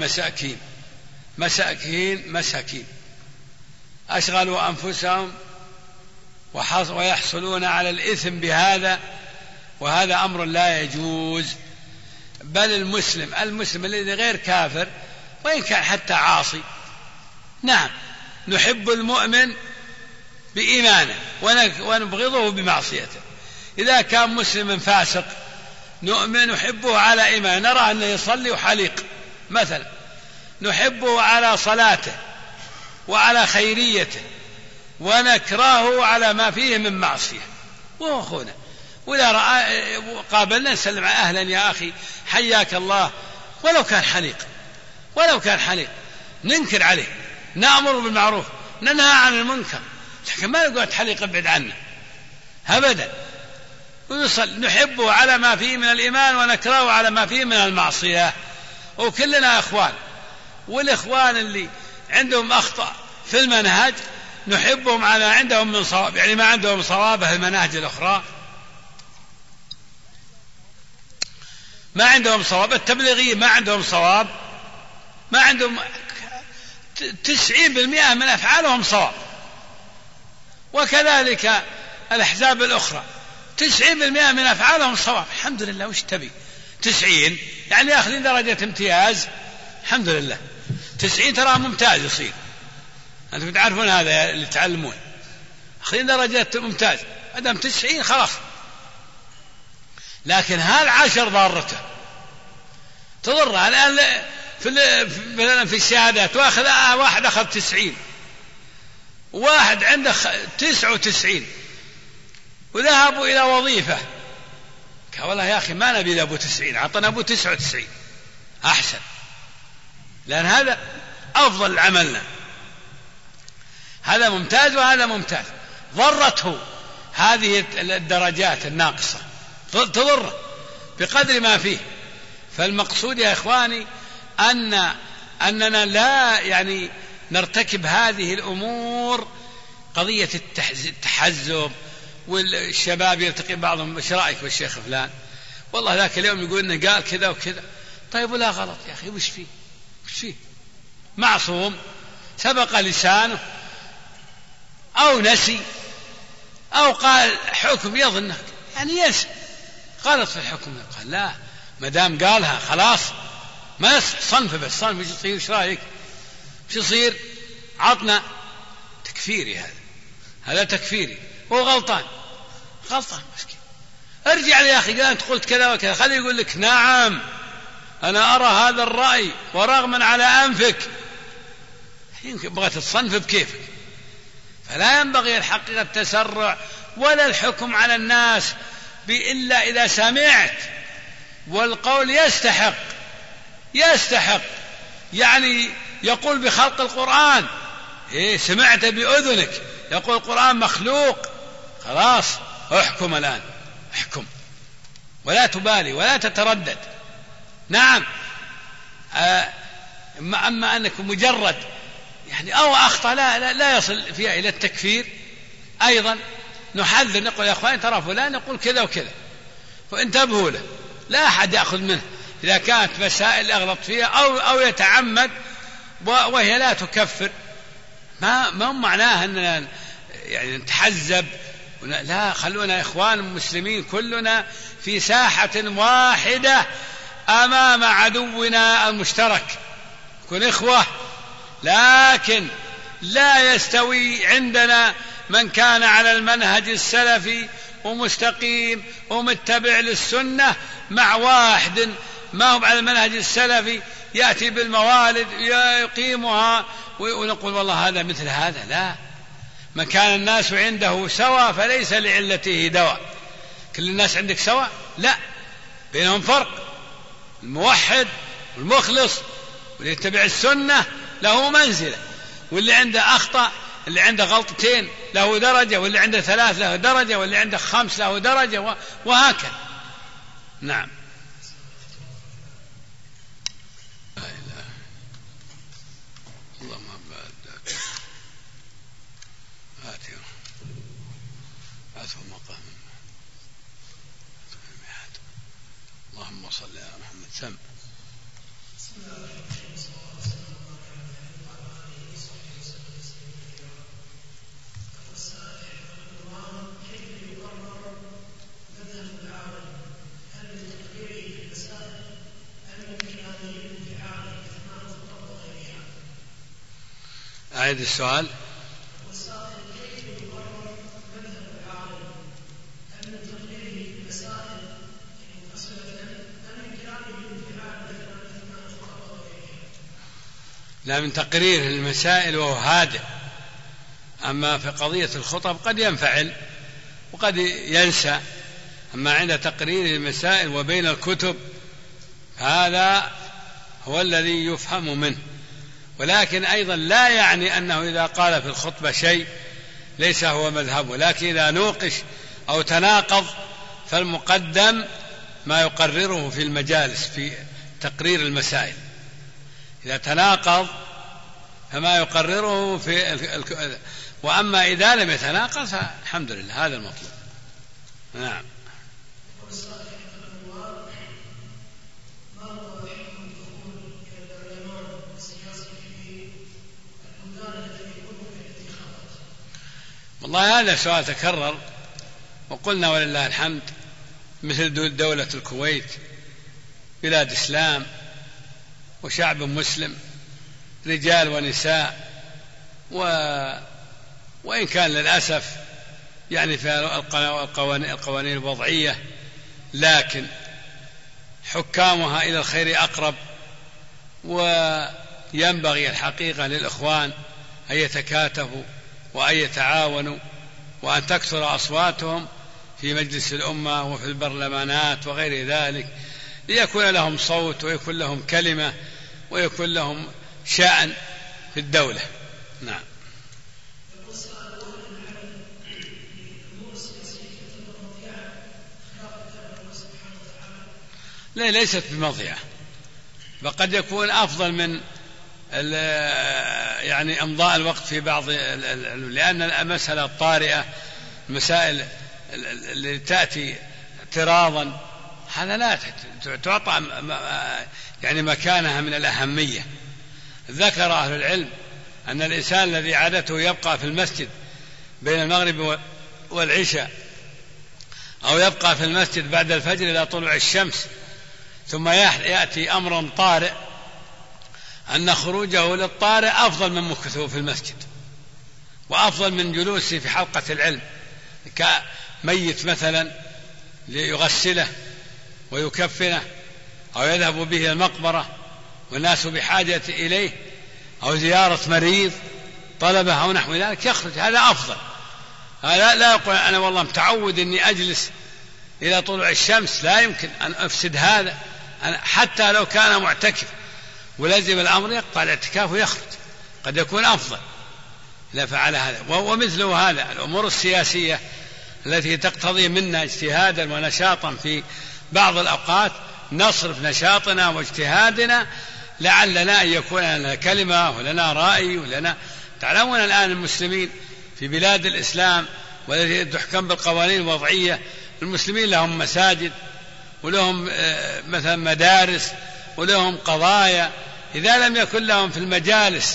مساكين أشغلوا أنفسهم ويحصلون على الإثم بهذا، وهذا أمر لا يجوز. بل المسلم الذي غير كافر وإن كان حتى عاصي، نعم، نحب المؤمن بإيمانه ونبغضه بمعصيته. إذا كان مسلم فاسق نحبه على إيمان، نرى أنه يصلي وحليق مثلا، نحبه على صلاته وعلى خيريته، ونكرهه على ما فيه من معصية، وهو أخونا. وإذا قابلنا نسلم على أهلا يا أخي حياك الله، ولو كان حليق ننكر عليه، نأمر بالمعروف، ننهى عن المنكر، لكن ما نقول حليق ابعد عنه أبدا. نحبه على ما فيه من الإيمان ونكرهه على ما فيه من المعصية، وكلنا أخوان. والإخوان اللي عندهم أخطاء في المنهج نحبهم على عندهم من صواب، يعني ما عندهم صواب في المناهج الأخرى، ما عندهم صواب. التبليغيين ما عندهم صواب، ما عندهم 90% من أفعالهم صواب، وكذلك الأحزاب الأخرى 90% من أفعالهم صواب. الحمد لله، وش تبي 90 يعني يأخذين درجة امتياز؟ الحمد لله 90 ترى ممتاز يصير، أنتم تعرفون هذا اللي تعلمون، أخذين درجة ممتاز، أدام 90 خلاص لكن هل 10 ضارته تضرها. الآن مثلا في الشهادات واحد أخذ 90 وواحد عنده 99 وذهبوا إلى وظيفة، قال والله يا أخي ما نبي أبو 90، عطنا أبو 99 أحسن، لأن هذا أفضل عملنا، هذا ممتاز وهذا ممتاز. ضرته هذه الدرجات الناقصة تضر بقدر ما فيه. فالمقصود يا إخواني أننا لا يعني نرتكب هذه الأمور، قضية التحزب والشباب يلتقي بعضهم ايش رأيك بالشيخ فلان، والله ذاك اليوم يقول إنه قال كذا وكذا. طيب ولا غلط يا أخي، وش فيه معصوم سبق لسانه أو نسي أو قال حكم يظنه يعني ينسى غلط في الحكم، قال لا ما دام قالها خلاص ما صنف، بس صنف يصير ايش رايك ايش يصير عطنا تكفيري، هذا تكفيري، هو غلطان مسكين. ارجع يا اخي قال انت قلت كذا وكذا، خليه يقول لك نعم انا ارى هذا الراي ورغما على انفك، يمكن بغيت تصنف بكيفك. فلا ينبغي الحقيقة التسرع ولا الحكم على الناس إلا إذا سمعت والقول يستحق يعني يقول بخلق القرآن، سمعت بأذنك يقول القرآن مخلوق، خلاص احكم الآن، احكم ولا تبالي ولا تتردد. نعم أما أنك مجرد يعني أو أخطأ لا يصل فيها إلى التكفير، أيضا نحذر نقول يا أخوان ترى فلان يقول كذا وكذا فانتبهوا له، لا أحد يأخذ منه إذا كانت مسائل أغلط فيها أو يتعمد وهي لا تكفر. ما معناه أننا يعني نتحزب، لا، خلونا إخوان المسلمين كلنا في ساحة واحدة أمام عدونا المشترك، كن إخوة. لكن لا يستوي عندنا من كان على المنهج السلفي ومستقيم ومتبع للسنة مع واحد ما هو على المنهج السلفي يأتي بالموالد يقيمها ونقول والله هذا مثل هذا. لا، من كان الناس عنده سوا فليس لعلته دواء. كل الناس عندك سوا؟ لا، بينهم فرق. الموحد والمخلص واللي يتبع السنة له منزلة، واللي عنده أخطأ اللي عنده غلطتين له درجة، واللي عنده 3 له درجة، واللي عنده 5 له درجة، وهكذا. نعم. لا إله اللهم بارك آته مقام اللهم صل على محمد. سم أعيد السؤال. لا، من تقرير المسائل وهو هادئ. أما في قضية الخطب قد ينفعل وقد ينسى، أما عند تقرير المسائل وبين الكتب هذا هو الذي يفهم منه. ولكن أيضا لا يعني أنه إذا قال في الخطبة شيء ليس هو مذهبه، لكن إذا نوقش أو تناقض فالمقدم ما يقرره في المجالس في تقرير المسائل. إذا تناقض فما يقرره في وأما إذا لم يتناقض فالحمد لله، هذا المطلوب. نعم. والله هذا سؤال تكرر، وقلنا ولله الحمد مثل دولة الكويت بلاد إسلام وشعب مسلم رجال ونساء، وإن كان للأسف يعني في القوانين الوضعية لكن حكامها إلى الخير أقرب، وينبغي الحقيقة للإخوان أن يتكاتفوا وأن يتعاونوا وأن تكثر أصواتهم في مجلس الأمة وفي البرلمانات وغير ذلك، ليكون لهم صوت ويكون لهم كلمة ويكون لهم شأن في الدولة. نعم. لا، ليست بمضيعة، وقد يكون أفضل من يعني إمضاء الوقت في بعض لأن المسألة الطارئة، المسائل اللي تأتي اعتراضا، هذا لا تعطى يعني مكانها من الأهمية. ذكر أهل العلم أن الإنسان الذي عادته يبقى في المسجد بين المغرب والعشاء، أو يبقى في المسجد بعد الفجر إلى طلوع الشمس، ثم يأتي أمر طارئ، أن خروجه للطارئ أفضل من مكثه في المسجد، وأفضل من جلوسه في حلقة العلم كميت مثلا ليغسله ويكفنه، أو يذهب به المقبرة والناس بحاجة إليه، أو زيارة مريض طلبه أو نحو ذلك، يخرج، هذا أفضل. هذا لا يقول أنا والله متعود أني أجلس إلى طلوع الشمس، لا يمكن أن أفسد هذا، حتى لو كان معتكف ولزم الأمر يقطع الاعتكاف ويخرج، قد يكون أفضل إذا فعل هذا. ومثله هذا الأمور السياسية التي تقتضي منا اجتهادا ونشاطا في بعض الأوقات، نصرف نشاطنا واجتهادنا لعلنا أن يكون لنا كلمة ولنا رأي ولنا. تعلمون الآن المسلمين في بلاد الإسلام والتي تحكم بالقوانين الوضعية، المسلمين لهم مساجد ولهم مثلا مدارس ولهم قضايا، إذا لم يكن لهم في المجالس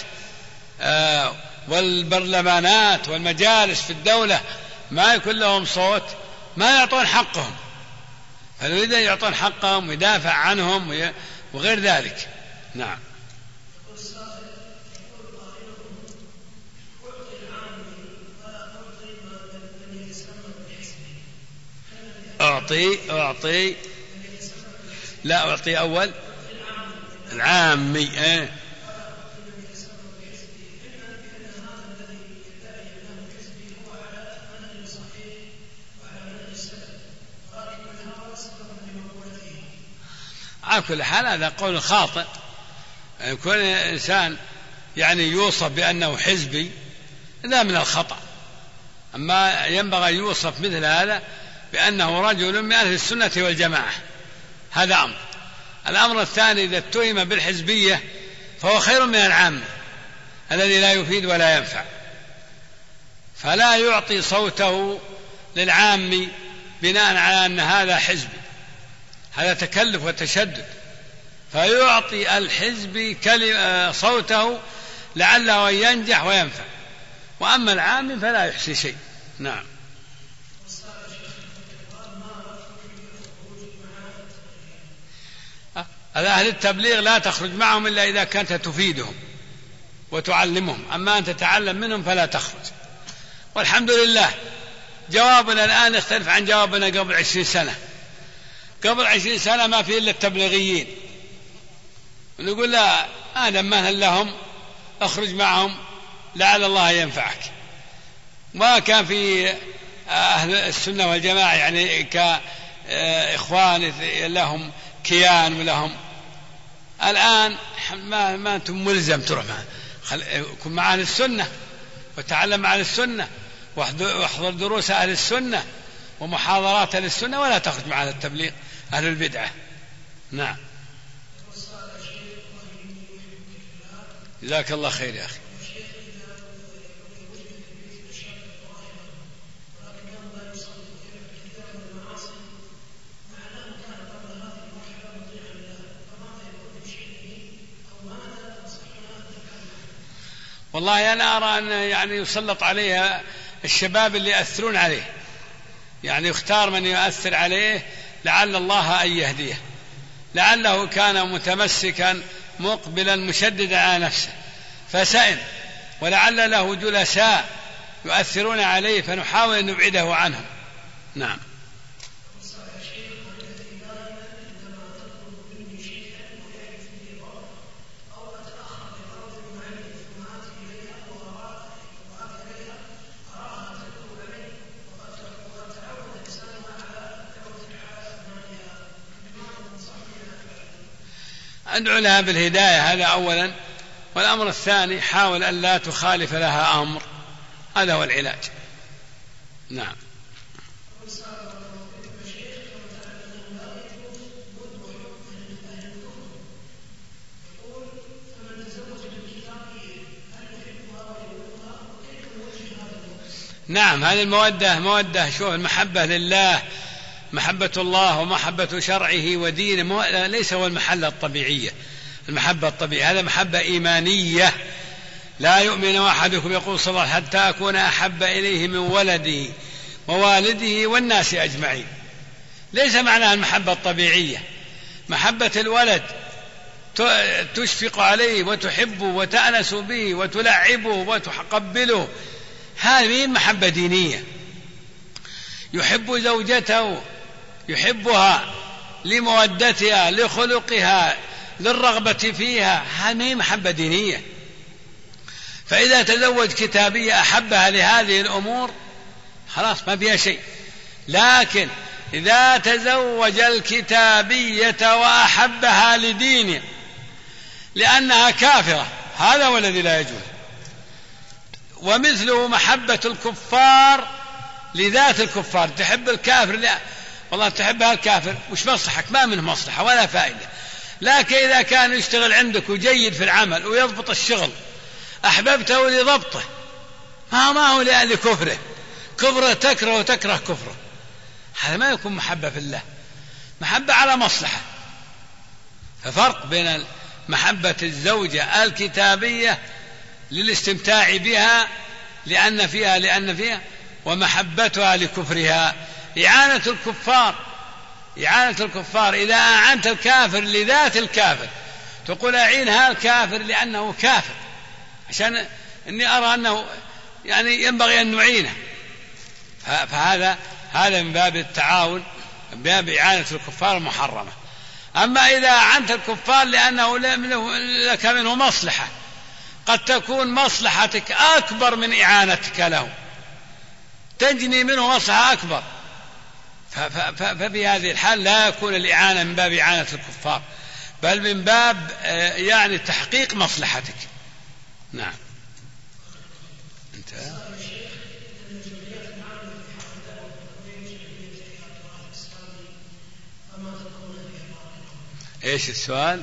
والبرلمانات والمجالس في الدولة ما يكون لهم صوت، ما يعطون حقهم، فنريد أن يعطون حقهم ويدافع عنهم وغير ذلك. نعم. أعطي لا أعطي أول العامي على كل حال هذا قول خاطئ. يكون الإنسان يعني يوصف بأنه حزبي، لا من الخطأ، أما ينبغي يوصف مثل هذا بأنه رجل من أهل السنة والجماعة، هذا أمر. الأمر الثاني إذا اتهم بالحزبية فهو خير من العام الذي لا يفيد ولا ينفع، فلا يعطي صوته للعام بناء على أن هذا حزبي، هذا تكلف وتشدد، فيعطي الحزب صوته لعله أن ينجح وينفع، وأما العام فلا يحصي شيء. نعم. أهل التبليغ لا تخرج معهم إلا إذا كنت تفيدهم وتعلمهم، أما أن تتعلم منهم فلا تخرج. والحمد لله جوابنا الآن يختلف عن جوابنا قبل 20 سنة. قبل 20 سنة ما في إلا التبليغيين، ونقول لا هذا مهل لهم، أخرج معهم لعل الله ينفعك. ما كان في أهل السنة والجماعة يعني كإخوان لهم كيان ولهم. الآن ما أنتم ملزم تروح كن مع أهل السنة وتعلم مع أهل السنة واحضر دروس أهل السنة ومحاضرات أهل السنة، ولا تخرج مع أهل التبليغ أهل البدعة. نعم. جزاك الله خير يا أخي. والله أنا أرى أن يعني يسلط عليها الشباب اللي يأثرون عليه، يعني يختار من يؤثر عليه لعل الله أن يهديه، لعله كان متمسكا مقبلا مشددا على نفسه فسئم، ولعل له جلساء يؤثرون عليه فنحاول أن نبعده عنهم. نعم. ادعو لها بالهداية، هذا أولا. والأمر الثاني حاول أن لا تخالف لها أمر، هذا هو العلاج. نعم. نعم، هذه المودة شوف، المحبة لله، محبة الله ومحبة شرعه ودينه، ليس هو المحبة الطبيعية. المحبة الطبيعية هذا محبة إيمانية. لا يؤمن أحدكم يقول صلى الله عليه وسلم حتى أكون أحب إليه من ولده ووالده والناس أجمعين. ليس معناها المحبة الطبيعية. محبة الولد تشفق عليه وتحبه وتأنس به وتلعبه وتقبله، هذه محبة دينية. يحب زوجته، يحبها لمودتها، لخلقها، للرغبة فيها، هذه محبة دينية. فإذا تزوج كتابية أحبها لهذه الأمور خلاص ما فيها شيء. لكن إذا تزوج الكتابية وأحبها لدينه لأنها كافرة، هذا هو الذي لا يجوز. ومثله محبة الكفار لذات الكفار، تحب الكافر، لا والله تحبها الكافر، وش مصلحك؟ ما منه مصلحة ولا فائدة. لكن إذا كان يشتغل عندك وجيد في العمل ويضبط الشغل، أحببته لضبطه، ما هو لكفره، كفره تكره وتكره كفره، هذا ما يكون محبة في الله، محبة على مصلحة. ففرق بين محبة الزوجة الكتابية للاستمتاع بها لأن فيها ومحبتها لكفرها. إعانة الكفار إذا أعنت الكافر لذات الكافر، تقول أعينها الكافر لأنه كافر، عشان إني أرى أنه يعني ينبغي أن نعينه، فهذا من باب التعاون، من باب إعانة الكفار محرمة. أما إذا أعنت الكفار لأنه لك منه مصلحة، قد تكون مصلحتك أكبر من إعانتك له، تجني منه مصلحة أكبر، ففي هذه الحال لا يكون الإعانة من باب إعانة الكفار، بل من باب يعني تحقيق مصلحتك. نعم. انتهى. ايش السؤال؟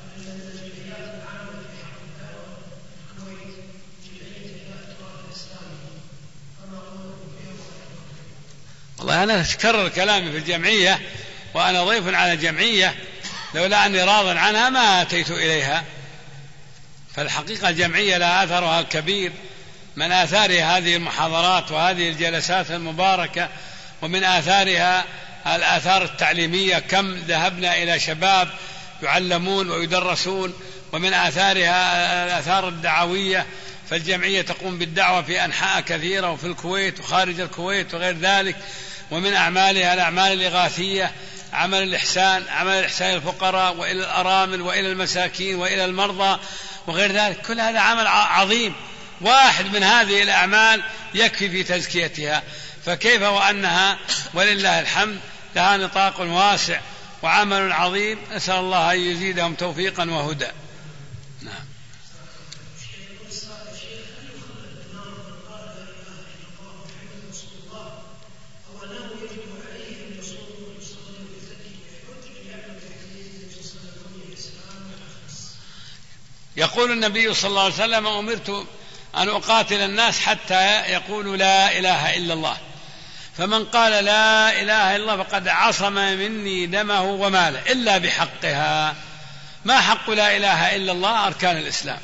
والله أنا أتكرر كلامي في الجمعية، وأنا ضيف على جمعية، لولا أني راض عنها ما أتيت إليها. فالحقيقة الجمعية لها أثرها الكبير، من آثارها هذه المحاضرات وهذه الجلسات المباركة، ومن آثارها الآثار التعليمية، كم ذهبنا إلى شباب يعلمون ويدرسون، ومن آثارها الآثار الدعوية، فالجمعية تقوم بالدعوة في أنحاء كثيرة، وفي الكويت وخارج الكويت وغير ذلك. ومن أعمالها الأعمال الإغاثية، عمل الإحسان، عمل الإحسان الفقراء وإلى الأرامل وإلى المساكين وإلى المرضى وغير ذلك. كل هذا عمل عظيم، واحد من هذه الأعمال يكفي في تزكيتها، فكيف وأنها ولله الحمد لها نطاق واسع وعمل عظيم، نسأل الله أن يزيدهم توفيقا وهدى. نعم. يقول النبي صلى الله عليه وسلم: أمرت أن أقاتل الناس حتى يقولوا لا إله إلا الله، فمن قال لا إله إلا الله فقد عصم مني دمه وماله إلا بحقها. ما حق لا إله إلا الله؟ أركان الإسلام،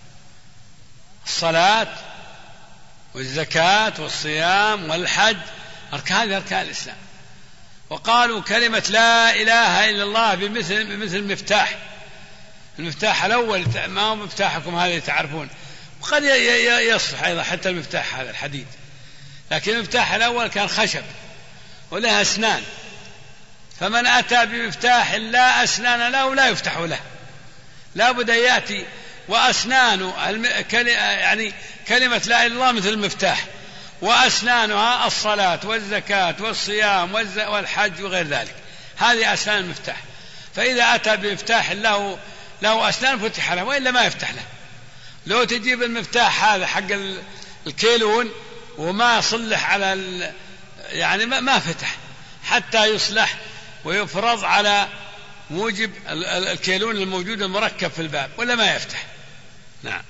الصلاة والزكاة والصيام والحج، أركان الإسلام. وقالوا كلمة لا إله إلا الله بمثل مفتاح، المفتاح الأول ما هو مفتاحكم هذا تعرفون، وقد يصلح أيضا حتى المفتاح هذا الحديد، لكن المفتاح الأول كان خشب ولها أسنان، فمن أتى بمفتاح لا أسنان له لا يفتح له، لا بد يأتي وأسنانه يعني كلمة لا إله إلا الله مثل المفتاح، وأسنانها الصلاة والزكاة والصيام والحج وغير ذلك، هذه أسنان المفتاح. فإذا أتى بمفتاح له له أسنان فتح له، وإلا ما يفتح له. لو تجيب المفتاح هذا حق الكيلون وما يصلح على يعني ما فتح حتى يصلح ويفرض على موجب الكيلون الموجود المركب في الباب، ولا ما يفتح. نعم.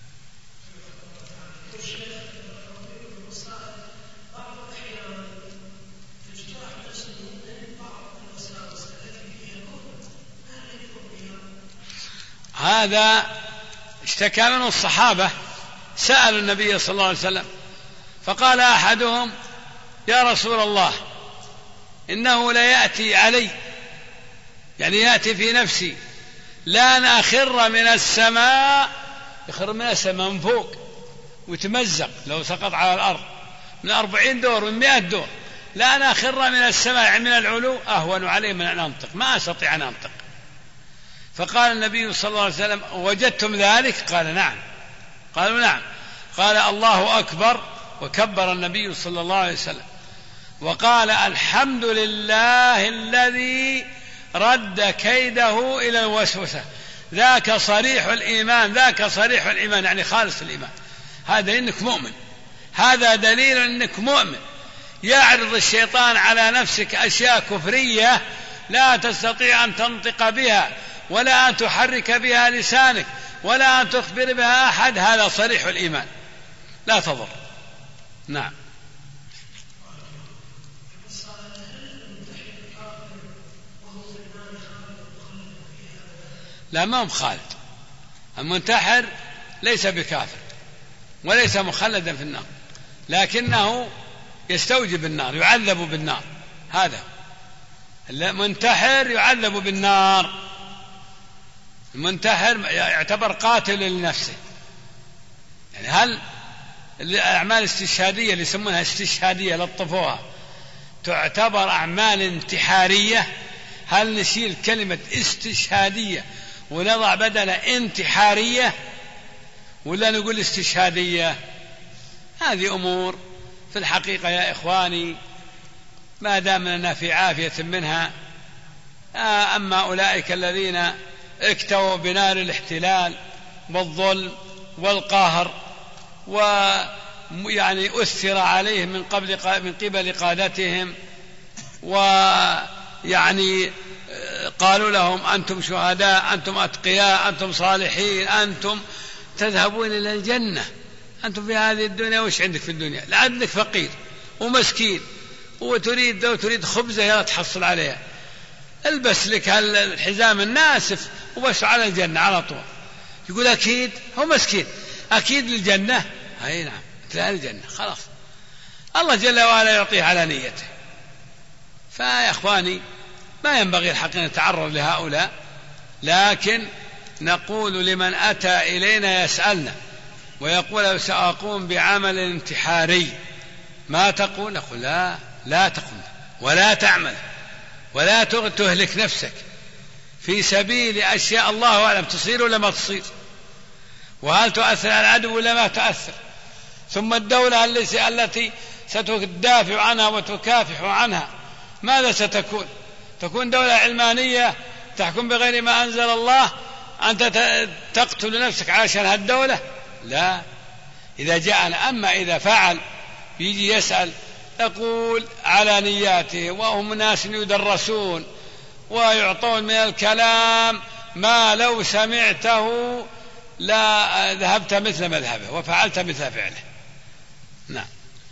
هذا اشتكى منه الصحابة، سألوا النبي صلى الله عليه وسلم فقال أحدهم: يا رسول الله، إنه لا يأتي علي، يعني يأتي في نفسي، لأن أخر من السماء، يخر من السماء من فوق ويتمزق لو سقط على الأرض من 40 دور من 100 دور، لأن أخر من السماء يعني من العلو أهون علي من أن أنطق، ما أستطيع أن أنطق. فقال النبي صلى الله عليه وسلم: وجدتم ذلك؟ قال: نعم. قالوا: نعم. قال: الله أكبر، وكبر النبي صلى الله عليه وسلم وقال: الحمد لله الذي رد كيده إلى الوسوسة. ذاك صريح الإيمان، ذاك صريح الإيمان يعني خالص الإيمان. هذا إنك مؤمن، هذا دليل إنك مؤمن. يعرض الشيطان على نفسك أشياء كفرية لا تستطيع أن تنطق بها، ولا أن تحرك بها لسانك، ولا أن تخبر بها أحد، هذا صريح الإيمان، لا تضر. نعم. لا، ما هو خالد. المنتحر ليس بكافر وليس مخلدا في النار، لكنه يستوجب النار، يعذب بالنار. هذا المنتحر يعذب بالنار. المنتحر يعتبر قاتل لنفسه. يعني هل الأعمال الاستشهادية اللي يسمونها استشهادية لطفوها تعتبر أعمال انتحارية؟ هل نشيل كلمة استشهادية ونضع بدلها انتحارية، ولا نقول استشهادية؟ هذه أمور في الحقيقة يا إخواني ما دامنا في عافية منها. أما أولئك الذين اكتووا بنار الاحتلال والظلم والقهر، ويعني أثر عليهم من قبل قادتهم، ويعني قالوا لهم: أنتم شهداء، أنتم أتقياء، أنتم صالحين، أنتم تذهبون إلى الجنة، أنتم في هذه الدنيا وش عندك في الدنيا؟ لعندك فقير ومسكين وتريد خبزة يلا تحصل عليها، البس لك الحزام الناسف وبس على الجنة على طول. يقول: أكيد هو مسكين، أكيد للجنة. أي نعم، تلاقي الجنة خلاص، الله جل وعلا يعطيه على نيته. فيا إخواني ما ينبغي الحق أن نتعرض لهؤلاء، لكن نقول لمن أتى إلينا يسألنا ويقول: سأقوم بعمل انتحاري، ما تقول؟ نقول: لا تقوم ولا تعمل ولا تهلك نفسك في سبيل أشياء الله أعلم تصير ولا ما تصير، وهل تؤثر على العدو ولا ما تؤثر. ثم الدولة التي ستدافع عنها وتكافح عنها ماذا ستكون؟ تكون دولة علمانية تحكم بغير ما أنزل الله، أنت تقتل نفسك عشان هالدولة؟ لا. إذا جاءنا، أما إذا فعل يجي يسأل يقول على نياته، وهم ناس يدرسون ويعطون من الكلام ما لو سمعته لا ذهبت مثل مذهبه وفعلت مثل فعله. نعم.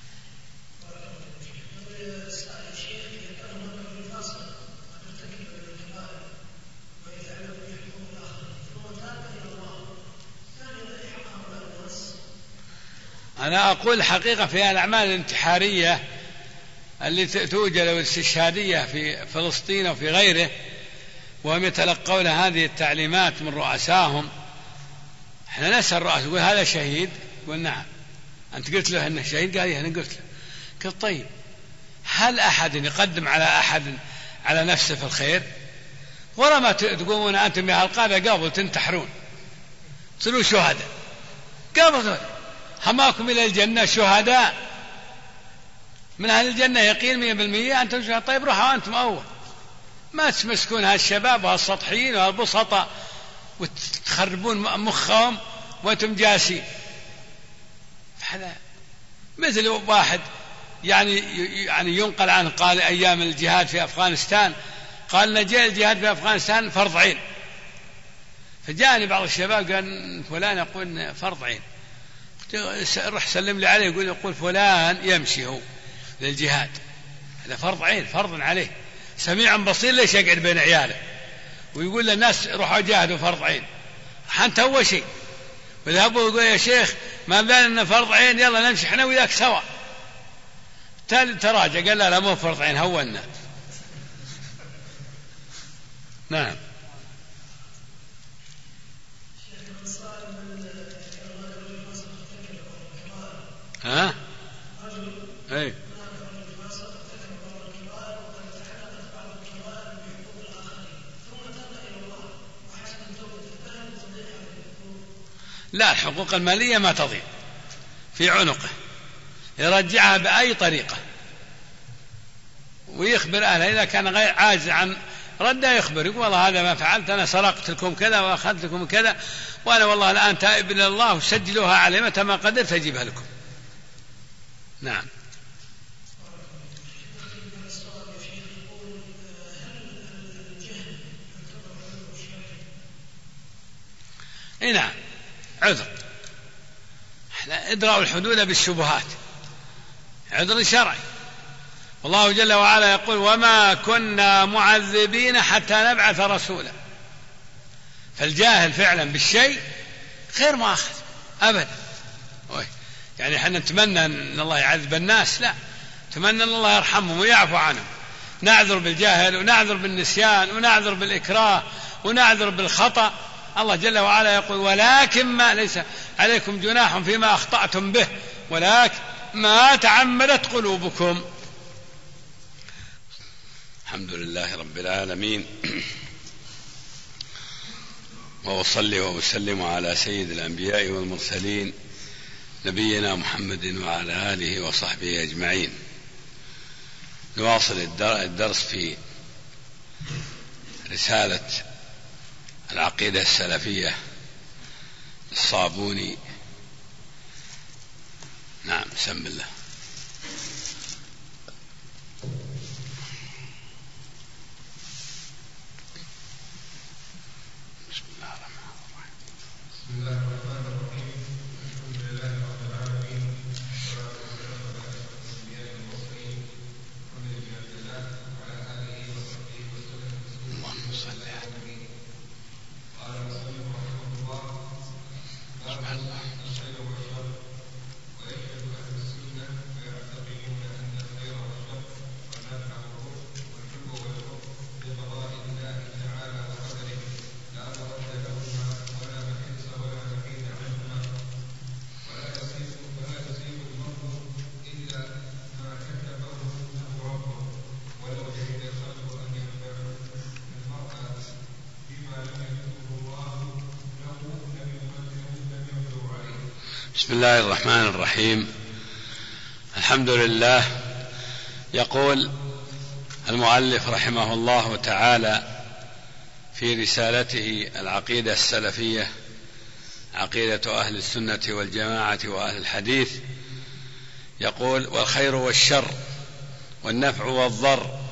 أنا أقول حقيقة في الأعمال الانتحارية التي توجد والاستشهادية في فلسطين وفي غيره، وهم يتلقون هذه التعليمات من رؤسائهم، احنا نسأل الرؤساء يقول: هذا شهيد؟ يقول: نعم. أنت قلت له أنه شهيد؟ قال: أنا قلت له. قلت: طيب هل أحد يقدم على أحد على نفسه في الخير؟ ولا ما تقومون أنتم بهالقادة قبل تنتحرون تصيروا شهداء قبل حماكم إلى الجنة شهداء من أهل الجنة يقين 100% أنتم شهداء. طيب روحوا أنتم أول، ما تمسكون هالشباب وهالسطحيين وهالبسطة وتخربون مخهم وأنتم جالسين. هذا مثل واحد يعني ينقل عنه قال أيام الجهاد في أفغانستان، قال نجي الجهاد في أفغانستان فرض عين، فجاءني بعض الشباب قال فلان يقول فرض عين، رح سلم لي عليه يقول فلان يمشي هو للجهاد، هذا فرض عين، فرض عليه، سميع بصير، ليش يقعد بين عياله ويقول للناس روحوا جاهدوا فرض عين؟ حنت هو شيء، وذهبوا يقول يا شيخ ما بال أنه فرض عين، يلا نمشي احنا وياك سوا. تراجع قال لا مو فرض عين، هونا. نعم. ها؟ اي لا، الحقوق المالية ما تضيع في عنقه، يرجعها بأي طريقة ويخبر أهله، إذا كان غير عاجز عن رده يخبر، يقول والله هذا ما فعلت، أنا سرقت لكم كذا وأخذت لكم كذا، وأنا والله الآن تائب إلى الله، وسجلوها علي متى ما قدرت أجيبها لكم. نعم. اي نعم، عذر، ادرأوا الحدود بالشبهات، عذر شرعي. والله جل وعلا يقول وما كنا معذبين حتى نبعث رسولا. فالجاهل فعلا بالشيء غير مؤاخذ أبدا. يعني احنا نتمنى أن الله يعذب الناس؟ لا، نتمنى أن الله يرحمهم ويعفو عنهم. نعذر بالجاهل ونعذر بالنسيان ونعذر بالإكراه ونعذر بالخطأ. الله جل وعلا يقول ولكن ما ليس عليكم جناح فيما أخطأتم به ولكن ما تعمدت قلوبكم. الحمد لله رب العالمين، وأصلي وأسلم على سيد الأنبياء والمرسلين نبينا محمد وعلى آله وصحبه أجمعين. نواصل الدرس في رسالة العقيدة السلفية الصابوني. نعم، بسم الله. بسم الله الرحمن الرحيم. بسم الله الرحمن الرحيم. الحمد لله رب العالمين، والصلاة والسلام على أشرف الأنبياء والمرسلين محمد بن عبد الله وعلى آله وصحبه وسلم. اللهم صل على النبي. قال المصنف رحمه الله: باب الخير والشر، ويشهد أهل السنة فيعتقدون أن الخير والشر والنفع والضر والحب والحب بقضاء الله تعالى وقدره، لا مرد لهما ولا محيص ولا محيد عنهما، ولا يصيب المرء إلا ما كتبه له ربه، ولو جهد الخلق أن ينفعوا المرء بما لم يكتبه الله له لم يقدروا عليه. بسم الله الرحمن الرحيم. الحمد لله. يقول المؤلف رحمه الله تعالى في رسالته العقيدة السلفية، عقيدة أهل السنة والجماعة وأهل الحديث، يقول: والخير والشر والنفع والضر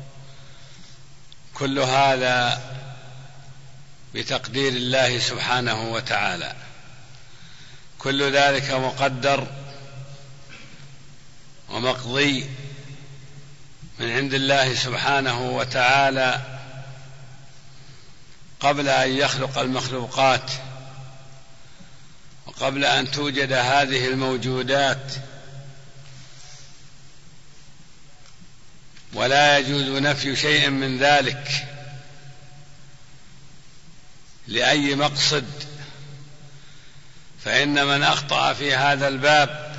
كل هذا بتقدير الله سبحانه وتعالى، كل ذلك مقدر ومقضي من عند الله سبحانه وتعالى قبل أن يخلق المخلوقات وقبل أن توجد هذه الموجودات، ولا يجوز نفي شيء من ذلك لأي مقصد، فإن من أخطأ في هذا الباب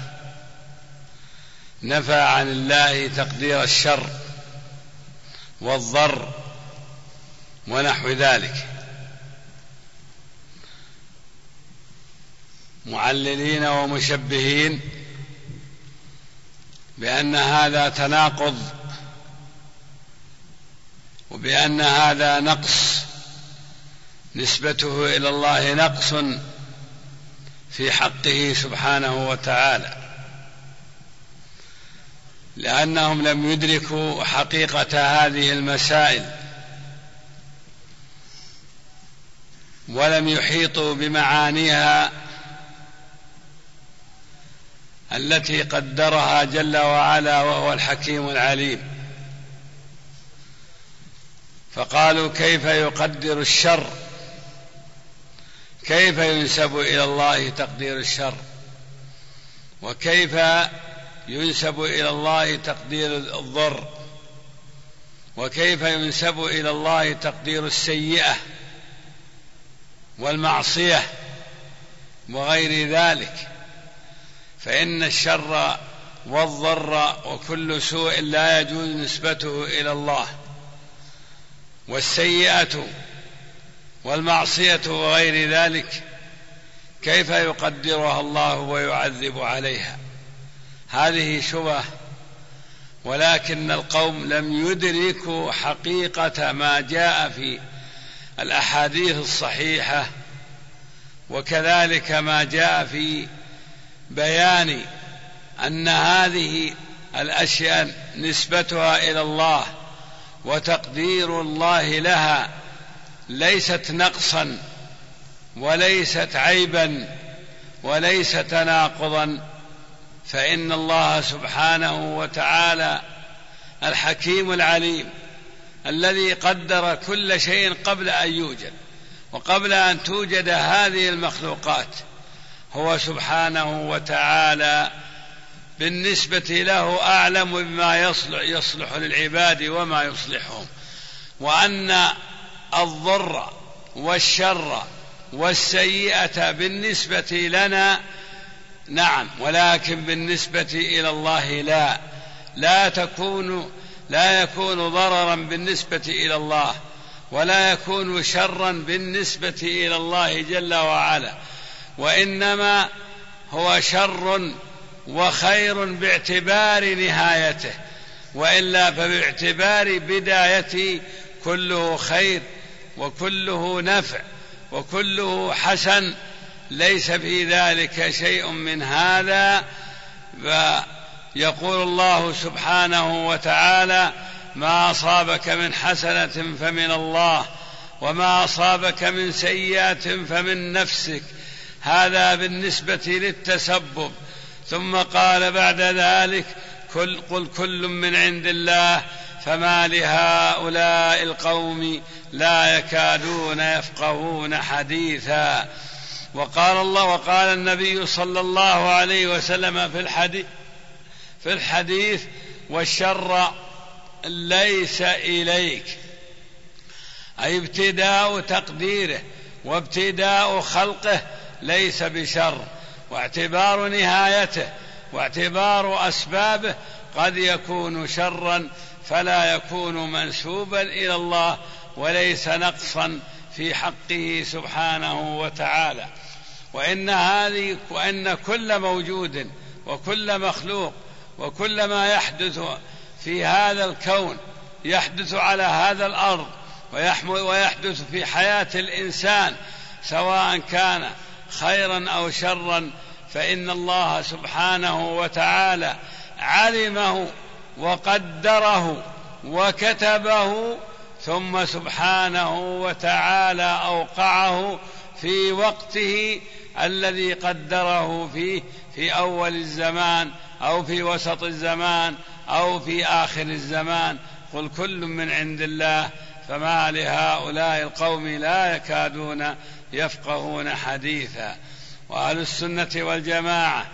نفى عن الله تقدير الشر والضر ونحو ذلك، معللين ومشبهين بأن هذا تناقض وبأن هذا نقص نسبته إلى الله نقص في حقه سبحانه وتعالى، لأنهم لم يدركوا حقيقة هذه المسائل ولم يحيطوا بمعانيها التي قدرها جل وعلا وهو الحكيم العليم. فقالوا كيف يقدر الشر، كيف ينسب إلى الله تقدير الشر، وكيف ينسب إلى الله تقدير الضر، وكيف ينسب إلى الله تقدير السيئة والمعصية وغير ذلك. فإن الشر والضر وكل سوء لا يجوز نسبته إلى الله، والسيئة والمعصية وغير ذلك كيف يقدرها الله ويعذب عليها؟ هذه شبهة. ولكن القوم لم يدركوا حقيقة ما جاء في الأحاديث الصحيحة، وكذلك ما جاء في بيان أن هذه الأشياء نسبتها إلى الله وتقدير الله لها ليست نقصا وليست عيبا وليس تناقضا، فإن الله سبحانه وتعالى الحكيم العليم الذي قدر كل شيء قبل أن يوجد وقبل أن توجد هذه المخلوقات، هو سبحانه وتعالى بالنسبة له أعلم بما يصلح للعباد وما يصلحهم، وأن الضر والشر والسيئة بالنسبة لنا نعم، ولكن بالنسبة إلى الله لا يكون ضررا بالنسبة إلى الله، ولا يكون شرا بالنسبة إلى الله جل وعلا، وإنما هو شر وخير باعتبار نهايته، وإلا فباعتبار بدايته كله خير وكله نفع وكله حسن، ليس في ذلك شيء من هذا. يقول الله سبحانه وتعالى: ما أصابك من حسنة فمن الله، وما أصابك من سيئة فمن نفسك. هذا بالنسبة للتسبب. ثم قال بعد ذلك: قل كل من عند الله فما لهؤلاء القوم لا يكادون يفقهون حديثا. وقال النبي صلى الله عليه وسلم في الحديث: والشر ليس إليك، أي ابتداء تقديره وابتداء خلقه ليس بشر، واعتبار نهايته واعتبار أسبابه قد يكون شرا، فلا يكون منسوبا إلى الله وليس نقصا في حقه سبحانه وتعالى. وإن كل موجود وكل مخلوق وكل ما يحدث في هذا الكون يحدث على هذا الأرض ويحدث في حياة الإنسان، سواء كان خيرا أو شرا، فإن الله سبحانه وتعالى علمه وقدره وكتبه، ثم سبحانه وتعالى أوقعه في وقته الذي قدره فيه، في أول الزمان أو في وسط الزمان أو في آخر الزمان. قل كل من عند الله فما لهؤلاء القوم لا يكادون يفقهون حديثا. وأهل السنة والجماعة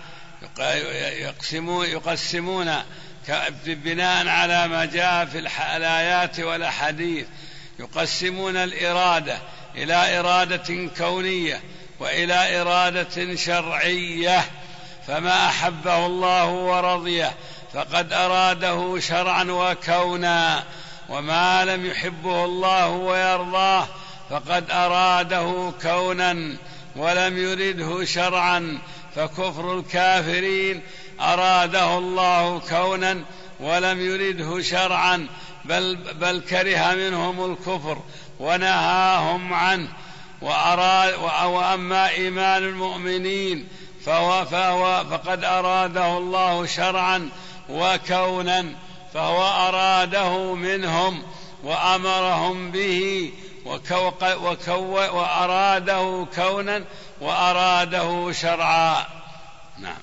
يقسمون بناء على ما جاء في الآيات والأحاديث، يقسمون الإرادة إلى إرادة كونية وإلى إرادة شرعية. فما أحبه الله ورضيه فقد أراده شرعا وكونا، وما لم يحبه الله ويرضاه فقد أراده كونا ولم يرده شرعا. فكفر الكافرين أراده الله كونا ولم يرده شرعا، بل كره منهم الكفر ونهاهم عنه. وأما إيمان المؤمنين فقد أراده الله شرعا وكونا، فهو أراده منهم وأمرهم به، وأراده كونا وأراده شرعا. نعم.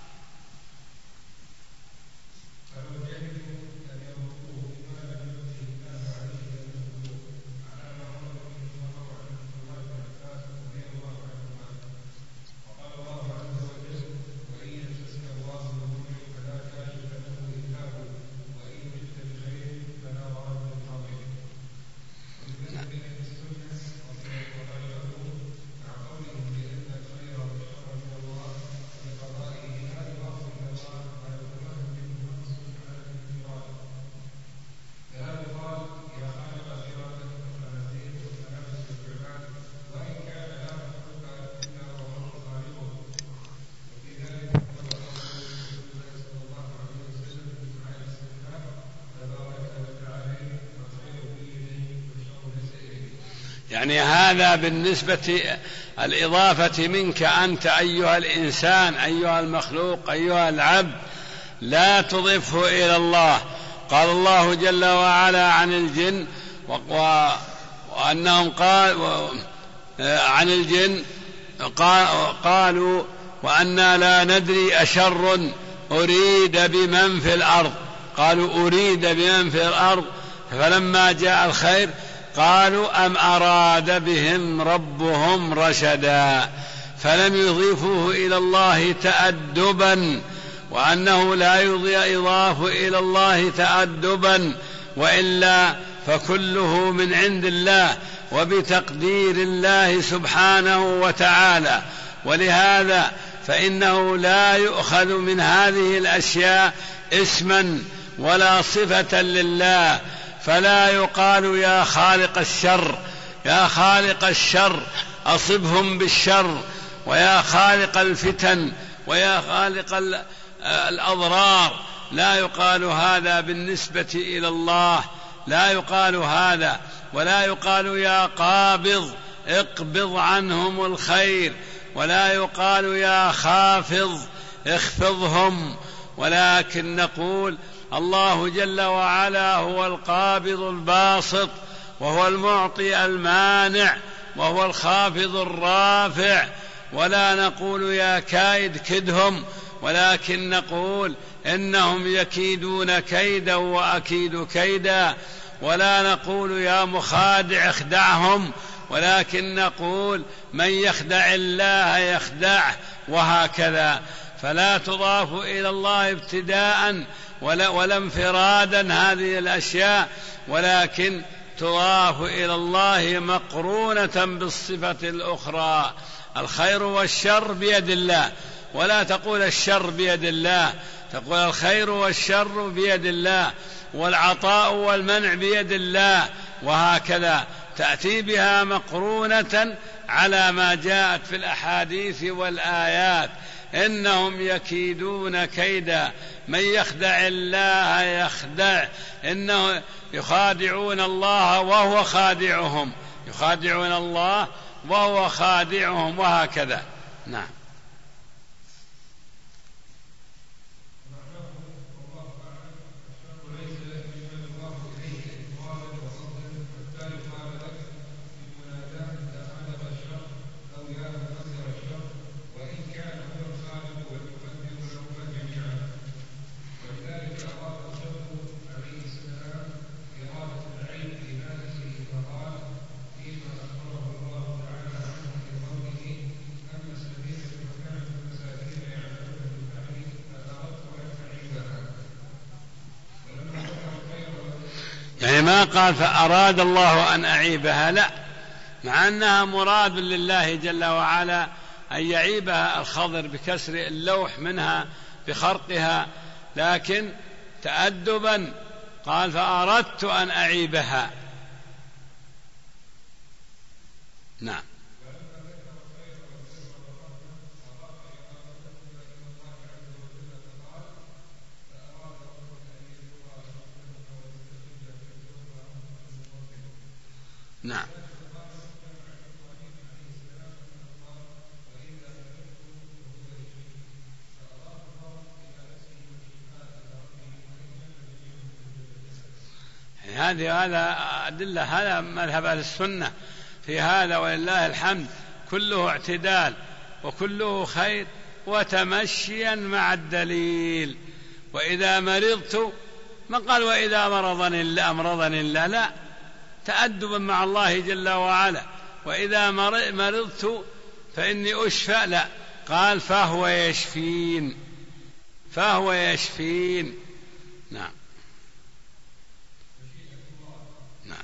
يعني هذا بالنسبة الإضافة منك أنت أيها الإنسان، أيها المخلوق، أيها العبد، لا تضفه إلى الله. قال الله جل وعلا عن الجن وأنهم عن الجن قالوا وأنا لا ندري أشر أريد بمن في الأرض، قالوا أريد بمن في الأرض، فلما جاء الخير قالوا أم أراد بهم ربهم رشدا، فلم يضيفوه إلى الله تأدبا، وأنه لا يضاف إلى الله تأدبا، وإلا فكله من عند الله وبتقدير الله سبحانه وتعالى. ولهذا فإنه لا يؤخذ من هذه الأشياء اسما ولا صفة لله، فلا يقال يا خالق الشر، يا خالق الشر أصبهم بالشر، ويا خالق الفتن، ويا خالق الأضرار، لا يقال هذا بالنسبة إلى الله، لا يقال هذا. ولا يقال يا قابض اقبض عنهم الخير، ولا يقال يا خافض اخفضهم، ولكن نقول الله جل وعلا هو القابض الباسط، وهو المعطي المانع، وهو الخافض الرافع. ولا نقول يا كائد كدهم، ولكن نقول إنهم يكيدون كيدا وأكيد كيدا. ولا نقول يا مخادع اخدعهم، ولكن نقول من يخدع الله يخدعه، وهكذا. فلا تضاف إلى الله ابتداء ولا انفرادا هذه الأشياء، ولكن تضاف إلى الله مقرونة بالصفة الأخرى. الخير والشر بيد الله، ولا تقول الشر بيد الله، تقول الخير والشر بيد الله، والعطاء والمنع بيد الله، وهكذا تأتي بها مقرونة على ما جاءت في الأحاديث والآيات. إنهم يكيدون كيدا، من يخدع الله يخدع، إنه يخادعون الله وهو خادعهم، يخادعون الله وهو خادعهم، وهكذا. نعم. يعني ما قال فأراد الله أن أعيبها، لا، مع أنها مراد لله جل وعلا أن يعيبها الخضر بكسر اللوح منها بخرقها، لكن تأدبا قال فأردت أن أعيبها. نعم. نعم. هذا أدلة، هذا مذهب أهل السنة في هذا، ولله الحمد، كله اعتدال وكله خير وتمشيا مع الدليل. وإذا مرضت، ما قال وإذا أمرضني الله، لا، تأدبا مع الله جل وعلا. وإذا مرضت فإني أشفى، لا، قال فهو يشفين، فهو يشفين. نعم نعم.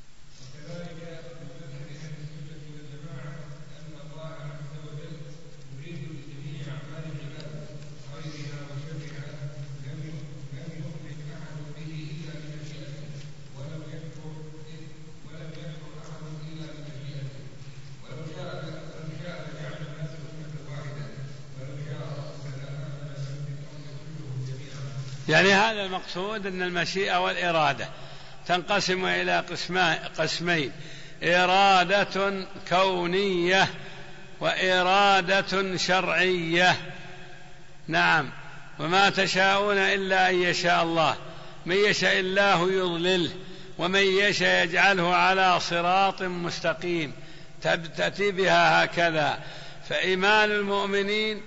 يعني هذا المقصود، أن المشيئة والإرادة تنقسم إلى قسمين: إرادة كونية وإرادة شرعية. نعم. وما تشاءون إلا أن يشاء الله، من يشاء الله يضلله ومن يشاء يجعله على صراط مستقيم، تأتي بها هكذا. فإيمان المؤمنين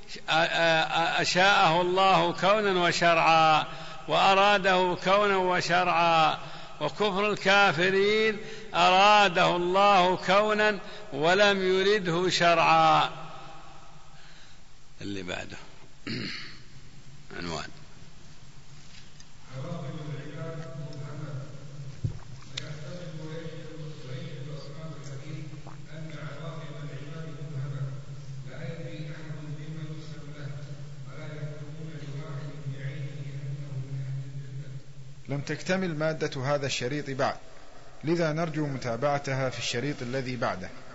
أشاءه الله كونا وشرعا وأراده كونا وشرعا، وكفر الكافرين أراده الله كونا ولم يرده شرعا. اللي بعده عنوان لم تكتمل مادة هذا الشريط بعد، لذا نرجو متابعتها في الشريط الذي بعده.